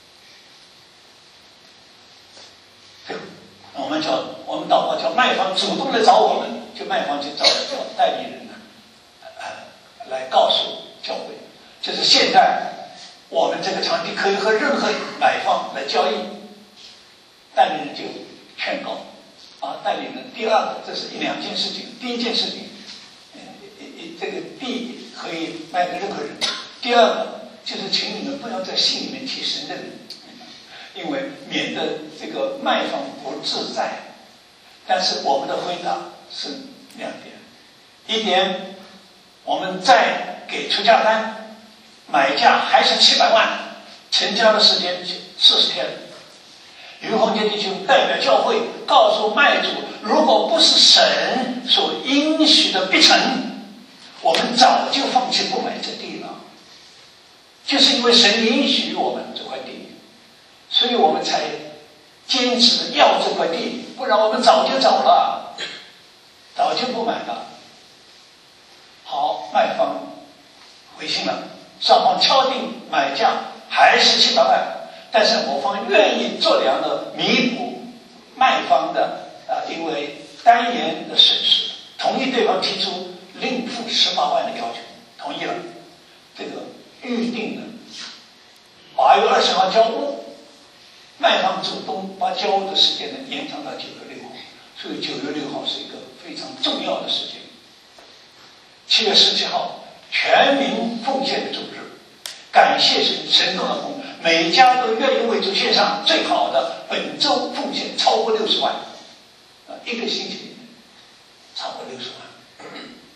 Speaker 1: 我们叫我们祷告叫卖方主动来找我们，就卖方就找找代理人呢，呃，来告诉教会，就是现在我们这个场地可以和任何买方来交易，代理人就劝告。啊，代理人，第二个，这是一两件事情。第一件事情，呃，这个地可以卖给任何人。第二个，就是请你们不要在信里面提神的人，因为免得这个卖方不自在。但是我们的回答是两点：一点，我们再给出价单，买价还是七百万，成交的时间四十天。于洪杰弟兄代表教会告诉卖主，如果不是神所应许的必成，我们早就放弃不买这地了。就是因为神允许我们这块地，所以我们才坚持要这块地，不然我们早就走了，早就不买了。好，卖方回信了，双方敲定买价还是七百万。但是某方愿意做良的弥补卖方的啊、呃，因为单言的损失，同意对方提出另付十八万的要求，同意了。这个预定的八月二十号交屋，卖方主动把交屋的时间呢延长到九月六号，所以九月六号是一个非常重要的时间。七月十七号，全民奉献的主日，感谢神神动的工。每家都愿意为主献上最好的，本周奉献超过六十万，啊，一个星期里面超过六十万。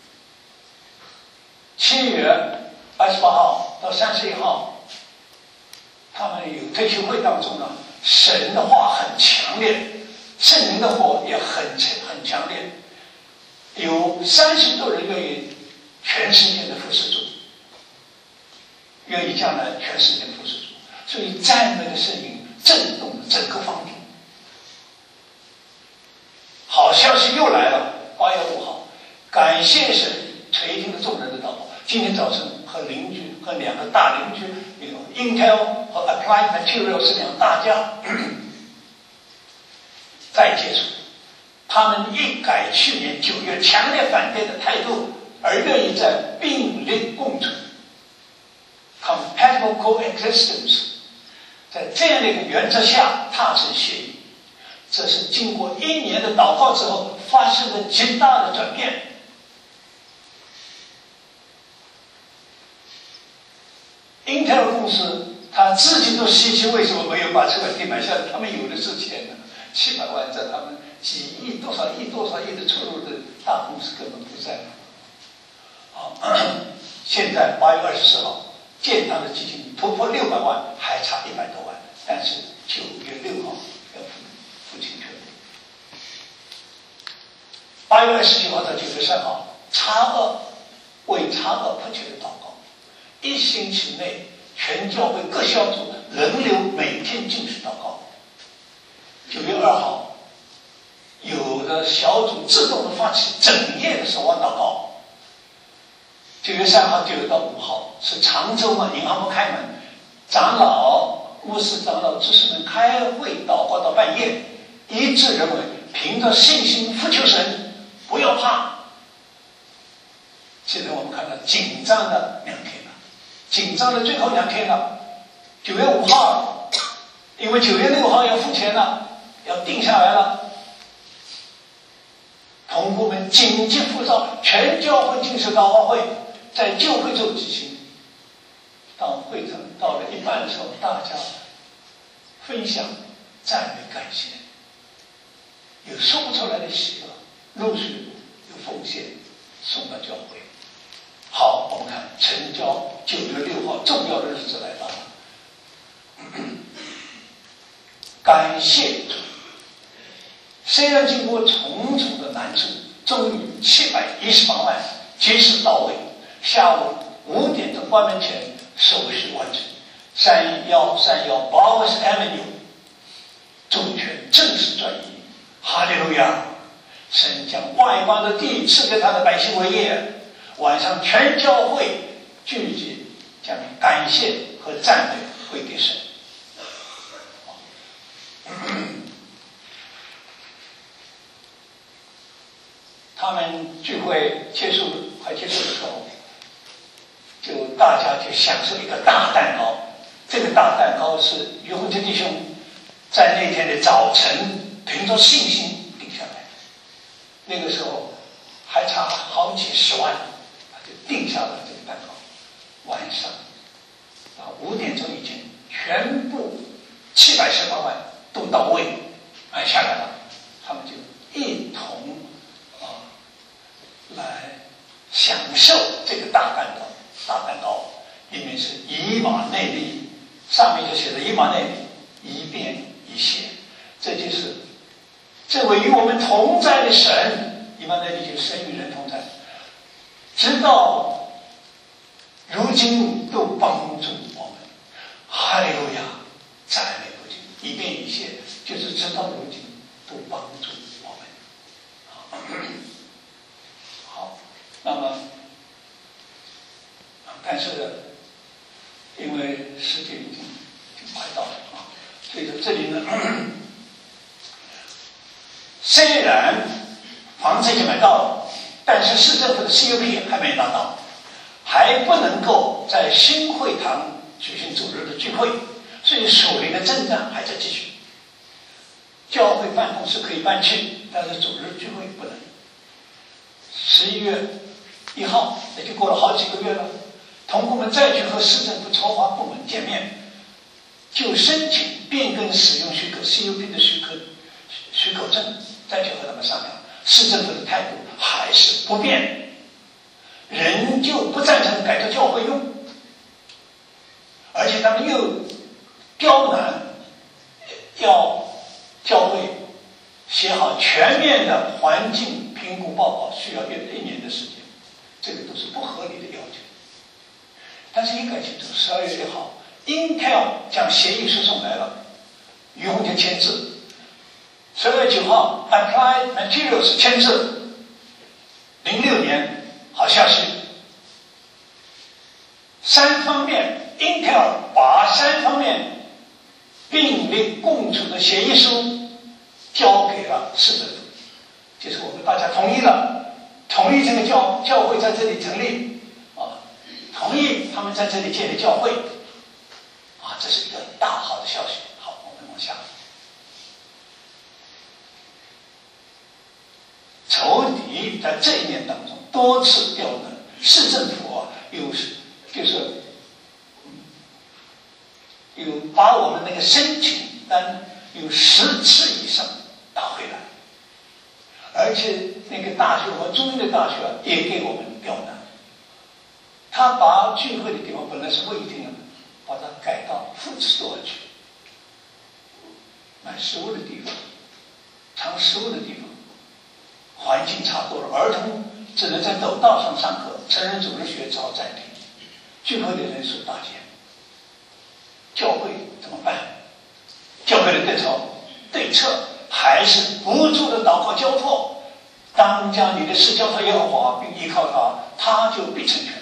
Speaker 1: 七月二十八号到三十一号，他们有退休会当中呢，神的话很强烈，圣灵的火也很很强烈，有三十多人愿意全世界的服侍主，愿意将来全世界服侍主。所以赞美的声音震动了整个房顶。好消息又来了，八月五号，感谢神垂听了众人的祷告。今天早晨和邻居和两个大邻居，有 Intel 和 Applied Materials 是两大家再接触，他们一改去年九月强烈反对的态度，而愿意在并列共存 compatible coexistence，在这样的一个原则下达成协议，这是经过一年的祷告之后发生的极大的转变。英特尔公司他自己都稀奇，为什么没有把这块地买下来？他们有的是钱呢，七百万在他们几亿、多少亿、多少亿的出入的大公司根本不在。好，现在八月二十四号。建堂的基金突破六百万，还差一百多万，但是九月六号要付付清全部。八月二十九号到九月三号，叉二为叉二迫切的祷告，一星期内全教会各小组轮流每天进食祷告。九月二号，有的小组自动的发起整夜的守望祷告。九月三号、九月到五号是长周嘛，银行不开门，长老、牧师长老、执事们开会祷告到半夜，一致认为凭着信心呼求神，不要怕。现在我们看到紧张的两天了，紧张的最后两天了，九月五号了，因为九月六号要付钱了，要定下来了。 同工们紧急呼召全教会进食祷告会，在旧会中举行。当会场到了一半的时候，大家分享、赞美、感谢，有说不出来的喜乐，陆续有奉献送到教会。好，我们看成交九月六号重要的日子来到了。感谢主，虽然经过重重的难处，终于七百一十八万及时到位。下午五点钟关门前手续完成。三幺三幺 Bowers Avenue 主权正式转移。哈利路亚！神将外邦的地赐给他的百姓为业。晚上全教会聚集，将感谢和赞美归给神。他们聚会结束快结束的时候，就大家就享受一个大蛋糕。这个大蛋糕是于洪杰弟兄在那天的早晨凭着信心定下来。那个时候还差好几十万，就定下了这个蛋糕。晚上啊五点钟以前，全部七百十八万都到位，买下来了。他们就一同啊来享受这个大蛋糕。大蛋糕里面是以马内利，上面就写着以马内利，一边一斜，这就是这位与我们同在的神。以马内利就是神与人同在，直到如今都帮助我们。哈利路亚，赞美不尽，一边一斜就是直到如今都帮助我们。好，那么但是因为时间已经已经快到了啊，所以说这里呢，虽然房子已经买到了，但是市政府的 C U P 还没拿到，还不能够在新会堂举行主日的聚会，所以属灵的征战还在继续。教会办公室可以搬去，但是主日聚会不能。十一月一号也就过了好几个月了。同工们再去和市政府筹划部门见面，就申请变更使用许可 C U P 的许可许可证，再去和他们商量。市政府的态度还是不变，仍旧不赞成改革教会用，而且他们又刁难，要教会写好全面的环境评估报告，需要约一年的时间，这个都是不合理的要求。但是一概清楚，十二月六号 Intel 将协议书送来了，于洪杰签字。十二月九号 Applied Materials 签字。零六年好消息，三方面 Intel 把三方面并列共处的协议书交给了市政府，就是我们大家同意了，同意这个教教会在这里成立。同意他们在这里建立教会，啊，这是一个大好的消息。好，我们往下。仇敌在这一年当中多次刁难市政府啊，有就是有把我们那个申请单有十次以上打回来，而且那个大学和中医的大学也给我们刁难。他把聚会的地方本来是会议厅的，把它改到 food store 去，买食物的地方，藏食物的地方，环境差多了，儿童只能在走道上上课，成人组织学只好暂停，聚会的人数大减。教会怎么办？教会的对策对策还是不住的祷告交托，当将你的事交托耶和华，并依靠他，他就必成全。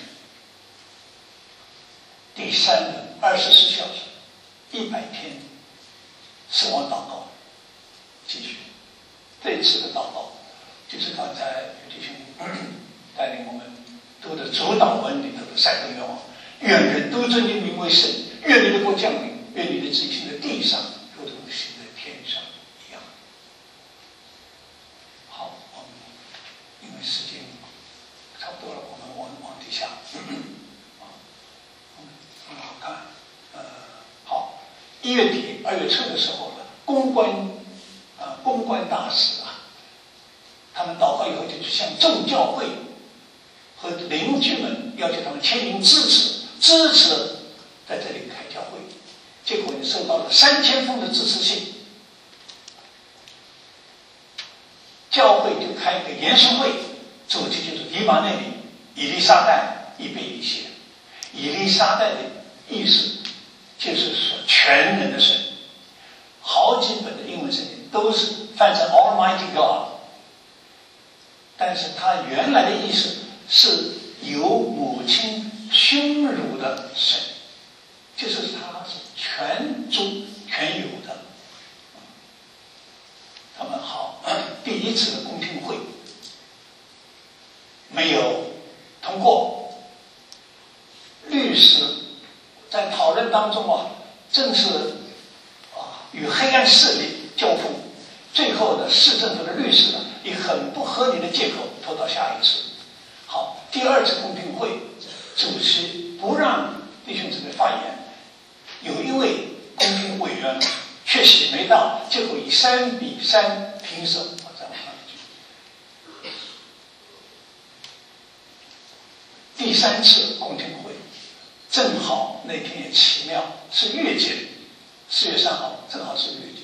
Speaker 1: 第三个二十四小时一百天死亡祷告，继续这次的祷告就是刚才有弟兄带领我们读的主祷文里头的三个愿望：愿人都尊你名为圣，愿你的国降临，愿你的旨意行在地上如同行在天上一样。好，我们月底二月初的时候呢，公关啊公关大使啊，他们祷告以后就去向众教会和邻居们要求他们签名支持支持在这里开教会，结果也收到了三千封的支持信。教会就开一个研修会，主题就是以马内利、以利沙代、以贝以谢。以利沙代的意思就是说全能的神，好几本的英文圣经都是翻成 Almighty God， 但是它原来的意思是有母亲胸乳的神，就是它是全主全有的。他们好，第一次的公听会没有通过，律师在讨论当中啊，正是啊与黑暗势力交锋，最后的市政府的律师呢，以很不合理的借口拖到下一次。好，第二次公听会，主席不让弟兄姊妹发言，有一位公听委员确实没到，结果以三比三平手。我再往上一句，第三次公听会，正好那天也奇妙，是月节，四月三号正好是月节。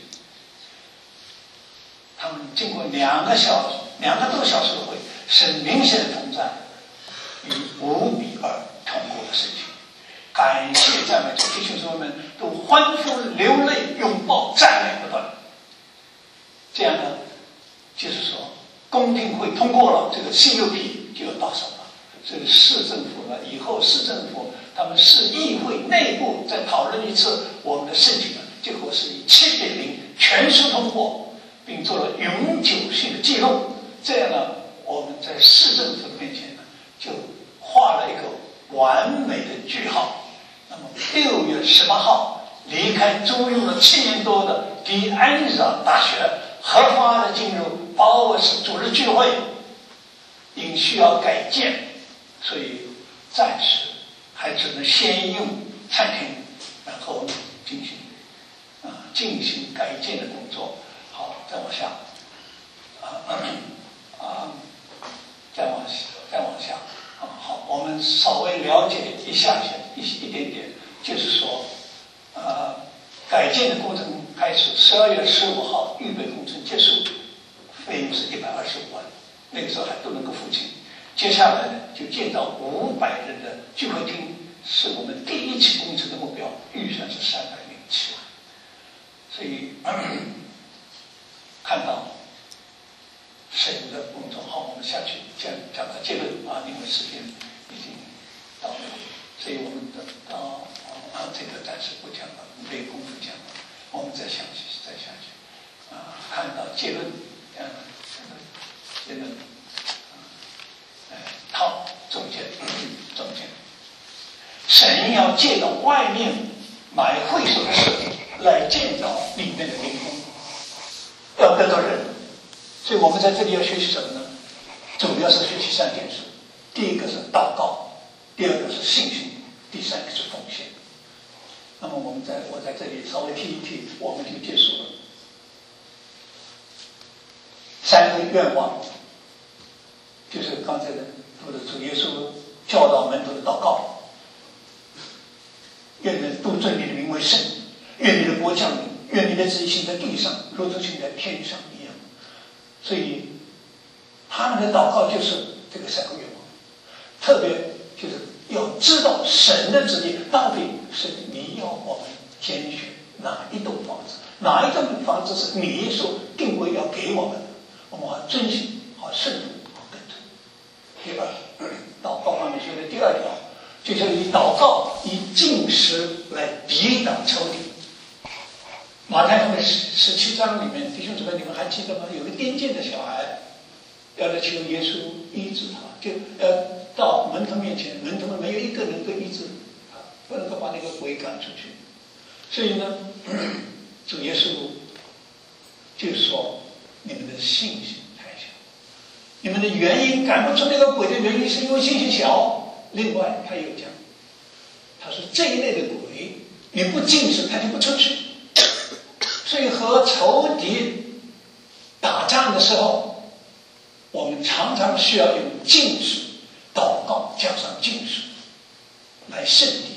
Speaker 1: 他们经过两个小时、两个多小时的会，神明显的同在，以五比二通过了事情。感谢赞美主，弟兄姊妹们都欢呼流泪拥抱赞美不断。这样呢，就是说公听会通过了，这个 C U P 就要到手了。这个市政府呢，以后市政府他们市议会内部再讨论一次我们的事情呢，结果是以七比零全数通过，并做了永久性的记录。这样呢，我们在市政府面前呢，就画了一个完美的句号。那么六月十八号离开租用了七年多的迪安惹大学，合法的进入保尔市主日聚会，因需要改建，所以暂时还只能先用餐厅，然后进行啊进行改建的工作。好，再往下啊啊，再往再往下啊，好，我们稍微了解一下一一点点，就是说，呃，改建的工程开始，十二月十五号预备工程结束，费用是一百二十五万，那个时候还都能够付清。接下来呢，就建造五百人的聚会厅，是我们第一期工程的目标，预算是三百零七万。所以、嗯、看到神的工作。好，我们下去讲讲到结论啊，因为时间已经到了，所以我们等到啊这个暂时不讲了，没有功夫讲了，我们再下去再下去啊，看到结论，嗯、啊，结论。好，总结，总结。神要借到外面买会所的事来建造里面的灵宫，要得到人。所以我们在这里要学习什么呢？主要是学习三件事：第一个是祷告，第二个是信心，第三个是奉献。那么我们在我在这里稍微提一提，我们就结束了。三个愿望，就是刚才的。或者主耶稣教导门徒的祷告，愿人都尊你的名为圣，愿你的国降临，愿你的旨意行在地上，如同行在天上一样。所以他们的祷告就是这个三个愿望，特别就是要知道神的旨意到底是你要我们拣选哪一栋房子，哪一栋房子是你所定规要给我们的，我们好遵循，好顺服。第二，祷告方面学的第二条，就是以祷告、以禁食来抵挡仇敌。马太福音十七章里面，弟兄姊妹，你们还记得吗？有个癫痫的小孩，要来求耶稣医治他，就呃到门徒面前，门徒们没有一个能够医治他，不能够把那个鬼赶出去。所以呢，主耶稣就说：你们的信心。你们的原因赶不出那个鬼的原因是因为信心小。另外他又讲，他说这一类的鬼你不禁食他就不出去，
Speaker 2: 所以和仇敌打仗的时候，我们常常需要用禁食、祷告加上禁食来胜敌。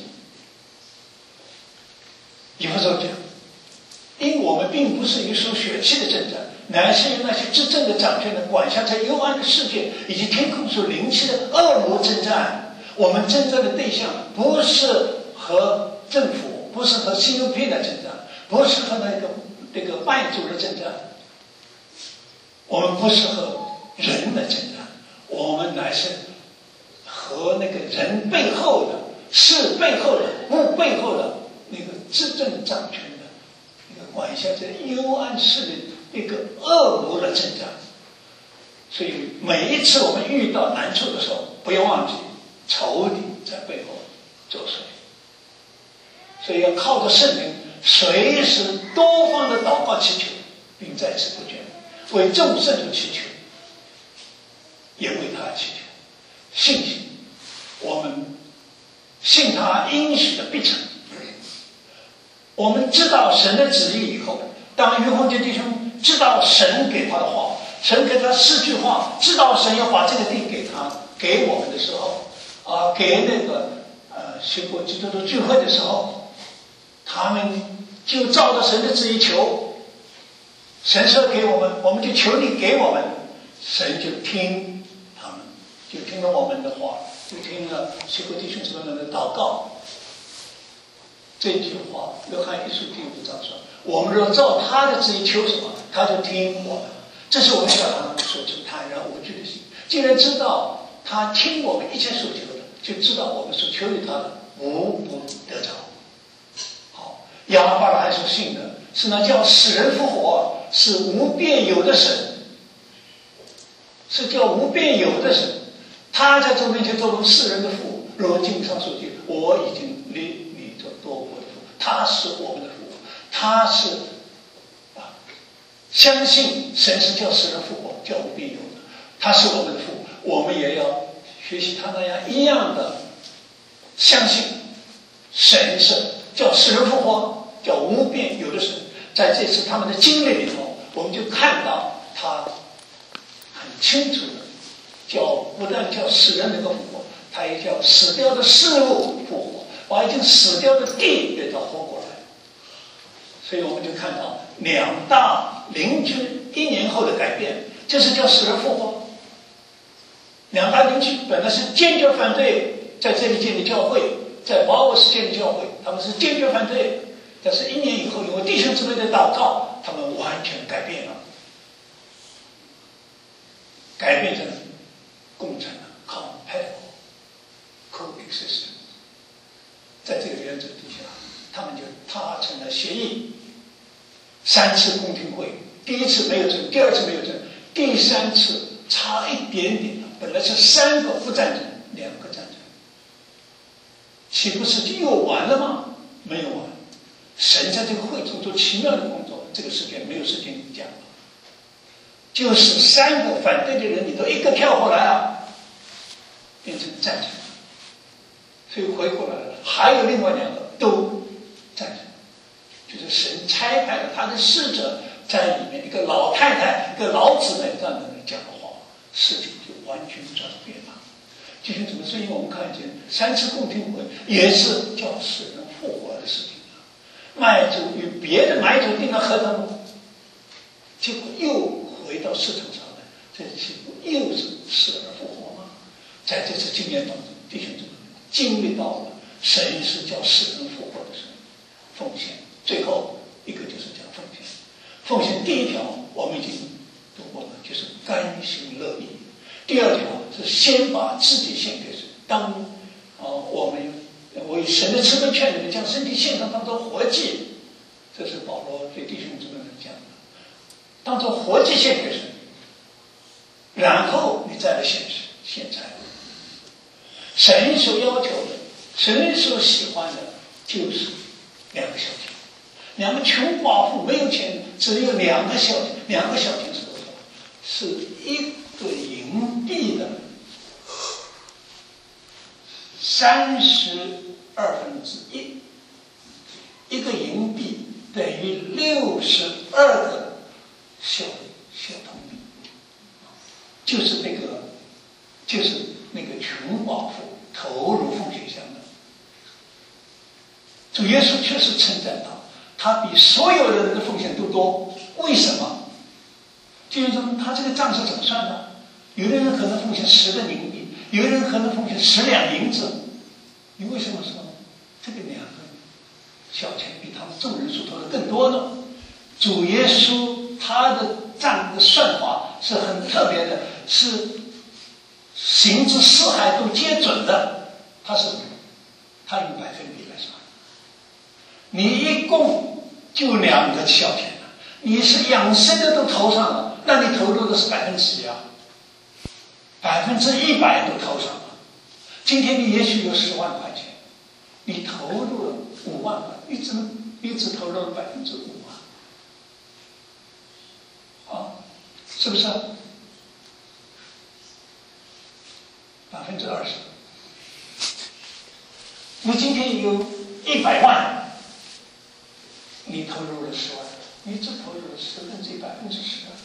Speaker 2: 以弗所讲，因为我们并不是一属血气的征战，乃是由那些执政的掌权的管辖在幽暗的世界以及天空所灵气的恶魔征战。我们征战的对象不是和政府，不是和 C U P 来征战，不是和那个那个外族的征战，我们不是和人的征战，我们乃是和那个人背后的、事背后的、物背后的那个执政掌权的、那个管辖在幽暗世的一个恶魔的征战。所以每一次我们遇到难处的时候，不要忘记仇敌在背后作祟，所以要靠着圣灵，随时多方的祷告祈求，并在此不倦，为众圣徒祈求，也为他祈求。信心，我们信他应许的必成。我们知道神的旨意以后，当于洪杰弟兄知道神给他的话，神给他四句话，知道神要把这个地给他给我们的时候，啊，给那个呃学过基督徒聚会的时候，他们就照着神的旨意求，神说给我们，我们就求你给我们，神就听他们，就听了我们的话，就听了学过弟兄姊妹们的祷告。这句话，约翰一书第五章说：“我们若照他的旨意求什么，他就听我们。”这是我们要让他说出坦然无惧的心。既然知道他听我们一切所求的，就知道我们所求于他的无不得着。好，亚伯拉罕所信的是那叫死人复活，是无变有的神，是叫无变有的神。他在众面前做成世人的父，如经上所记，我已经离。多国的父，他是我们的父，他是啊，相信神是叫死人复活，叫无变有的，他是我们的父，我们也要学习他那样一样的相信神是叫死人复活，叫无变有的神。在这次他们的经历里头，我们就看到他很清楚的叫不但叫死人能够复活，他也叫死掉的事物复活，把已经死掉的地给它活过来。所以我们就看到两大邻居一年后的改变，这是叫死人复活。两大邻居本来是坚决反对在这里建立教会，在保尔斯建立教会，他们是坚决反对，但是一年以后因为弟兄姊妹的祷告，他们完全改变了，改变成共产的 compatible coexistence。在这个原则底下，他们就达成了协议。三次公听会，第一次没有成，第二次没有成，第三次差一点点了。本来是三个不赞成，两个赞成，岂不是就又完了吗？没有完。神在这个会中做奇妙的工作，这个时间没有时间讲了。就是三个反对的人里头一个跳过来啊，变成赞成。所以回过来了，还有另外两个都赞成，就是神差派了他的使者在里面，一个老太太，一个老姊妹这样的人讲的话，事情就完全转变了。弟兄姊妹，所以我们看见三次共听会也是叫死人复活的事情啊。卖主与别的买主订了合同，结果又回到市场上来，这岂不又是死人复活吗？在这次经验当中，弟兄姊妹经历到了神是叫死人复活的神，奉献。最后一个就是讲奉献。奉献第一条我们已经读过了，就是甘心乐意。第二条是先把自己献给神，当啊我们为神的慈悲劝你们将身体献上当作活祭，这是保罗对弟兄姊妹们讲的，当作活祭献给神，然后你再来献献财。神所要求的，神所喜欢的，就是两个小钱。两个穷寡妇没有钱，只有两个小钱。两个小钱是多少？是一个银币的三十二分之一。一个银币等于六十二个小小铜币，就是那个，就是那个穷寡妇投入奉献箱的。主耶稣确实称赞他，他比所有的人的奉献都多。为什么？就是说他这个账是怎么算的？有的人可能奉献十个银币，有的人可能奉献十两银子。你为什么说这个两个小钱比他们众人所投的更多呢？主耶稣他的账的算法是很特别的，是行之四海都皆准的。他是他用百分比来算，你一共就两个小钱了，你是养生的都投上了，那你投入的是百分之几啊？百分之一百都投上了。今天你也许有十万块钱，你投入了五万块，你只你只投入了百分之五啊，啊，是不是？百分之二十。你今天有一百万，你投入了十万，你只投入了十分之一，百分之十啊。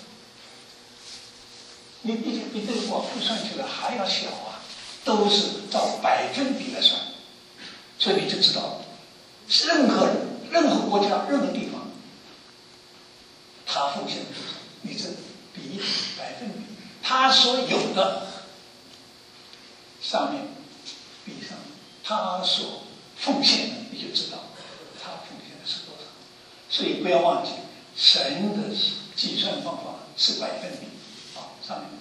Speaker 2: 你比比这个寡妇算起来还要小啊，都是照百分比来算，所以你就知道，任何人、任何国家、任何地方，他奉献的多少，你这比百分比，他所有的上面比上他所奉献的，你就知道他奉献的是多少。所以不要忘记，神的计算方法是百分比。上面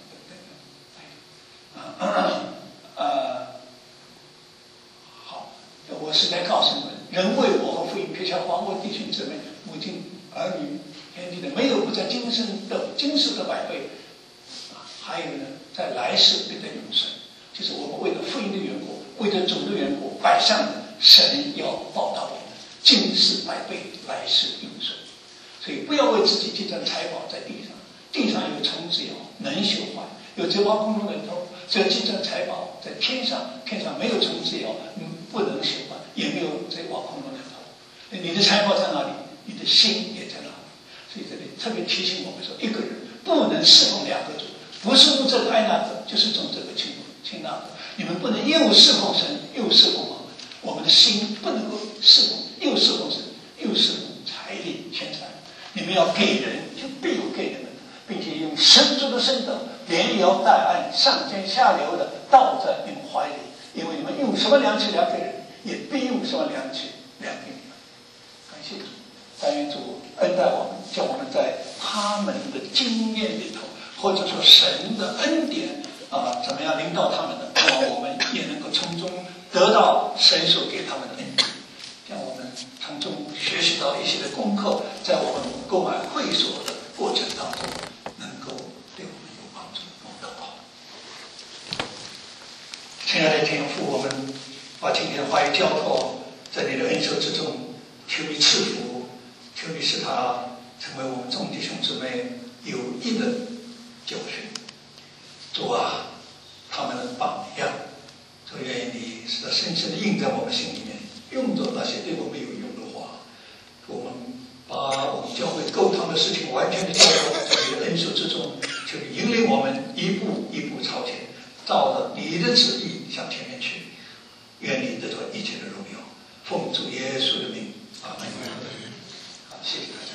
Speaker 2: 等等啊呃，好，我是在告诉你们，人为我和福音撇下房屋、弟兄姊妹、母亲、儿女、天地的，没有不在今生的今世的百倍啊，还有呢，在来世必得永生。就是我们为了福音的缘故，为了主的缘故摆上的，神要报答我们，今世百倍，来世永生。所以不要为自己积攒财宝在地上。地上有虫子咬，能朽坏；有贼挖空中的偷，只有积攒财宝在天上，天上没有虫子咬，不能朽坏，也没有贼挖空中的偷。你的财宝在哪里，你的心也在哪里。所以这里特别提醒我们说，一个人不能侍奉两个主，不是重这个爱那个，就是重这个轻轻那个。你们不能又侍奉神又侍奉我们，我们的心不能够侍奉又侍奉神又侍奉财力钱财。你们要给人，就必有给人的，并且用深重的深等，连摇带按，上尖下流的倒在你们怀里，因为你们用什么量器量给人，也必用什么量器量给你们。感谢主，但愿主恩待我们，叫我们在他们的经验里头，或者说神的恩典啊、呃，怎么样领导他们的，希望我们也能够从中得到神所给他们的恩典，让我们从中学习到一些的功课，在我们购买会所的过程当中，能够对我们有帮助，我们得到。亲爱的天父，我们把今天的话语交托在你的恩手之中，求你赐福，求你使他成为我们众弟兄姊妹有益的教训。主啊，他们的榜样，主愿意你使他深深的印在我们心里面，用着那些对我们有用的话，我们把我们教会沟通的事情完全的交托在你的恩手之中，求你引领我们一步一步朝前，照着你的旨意向前面去。愿你得到一切的荣耀，奉主耶稣的名，阿门。好，谢谢大家。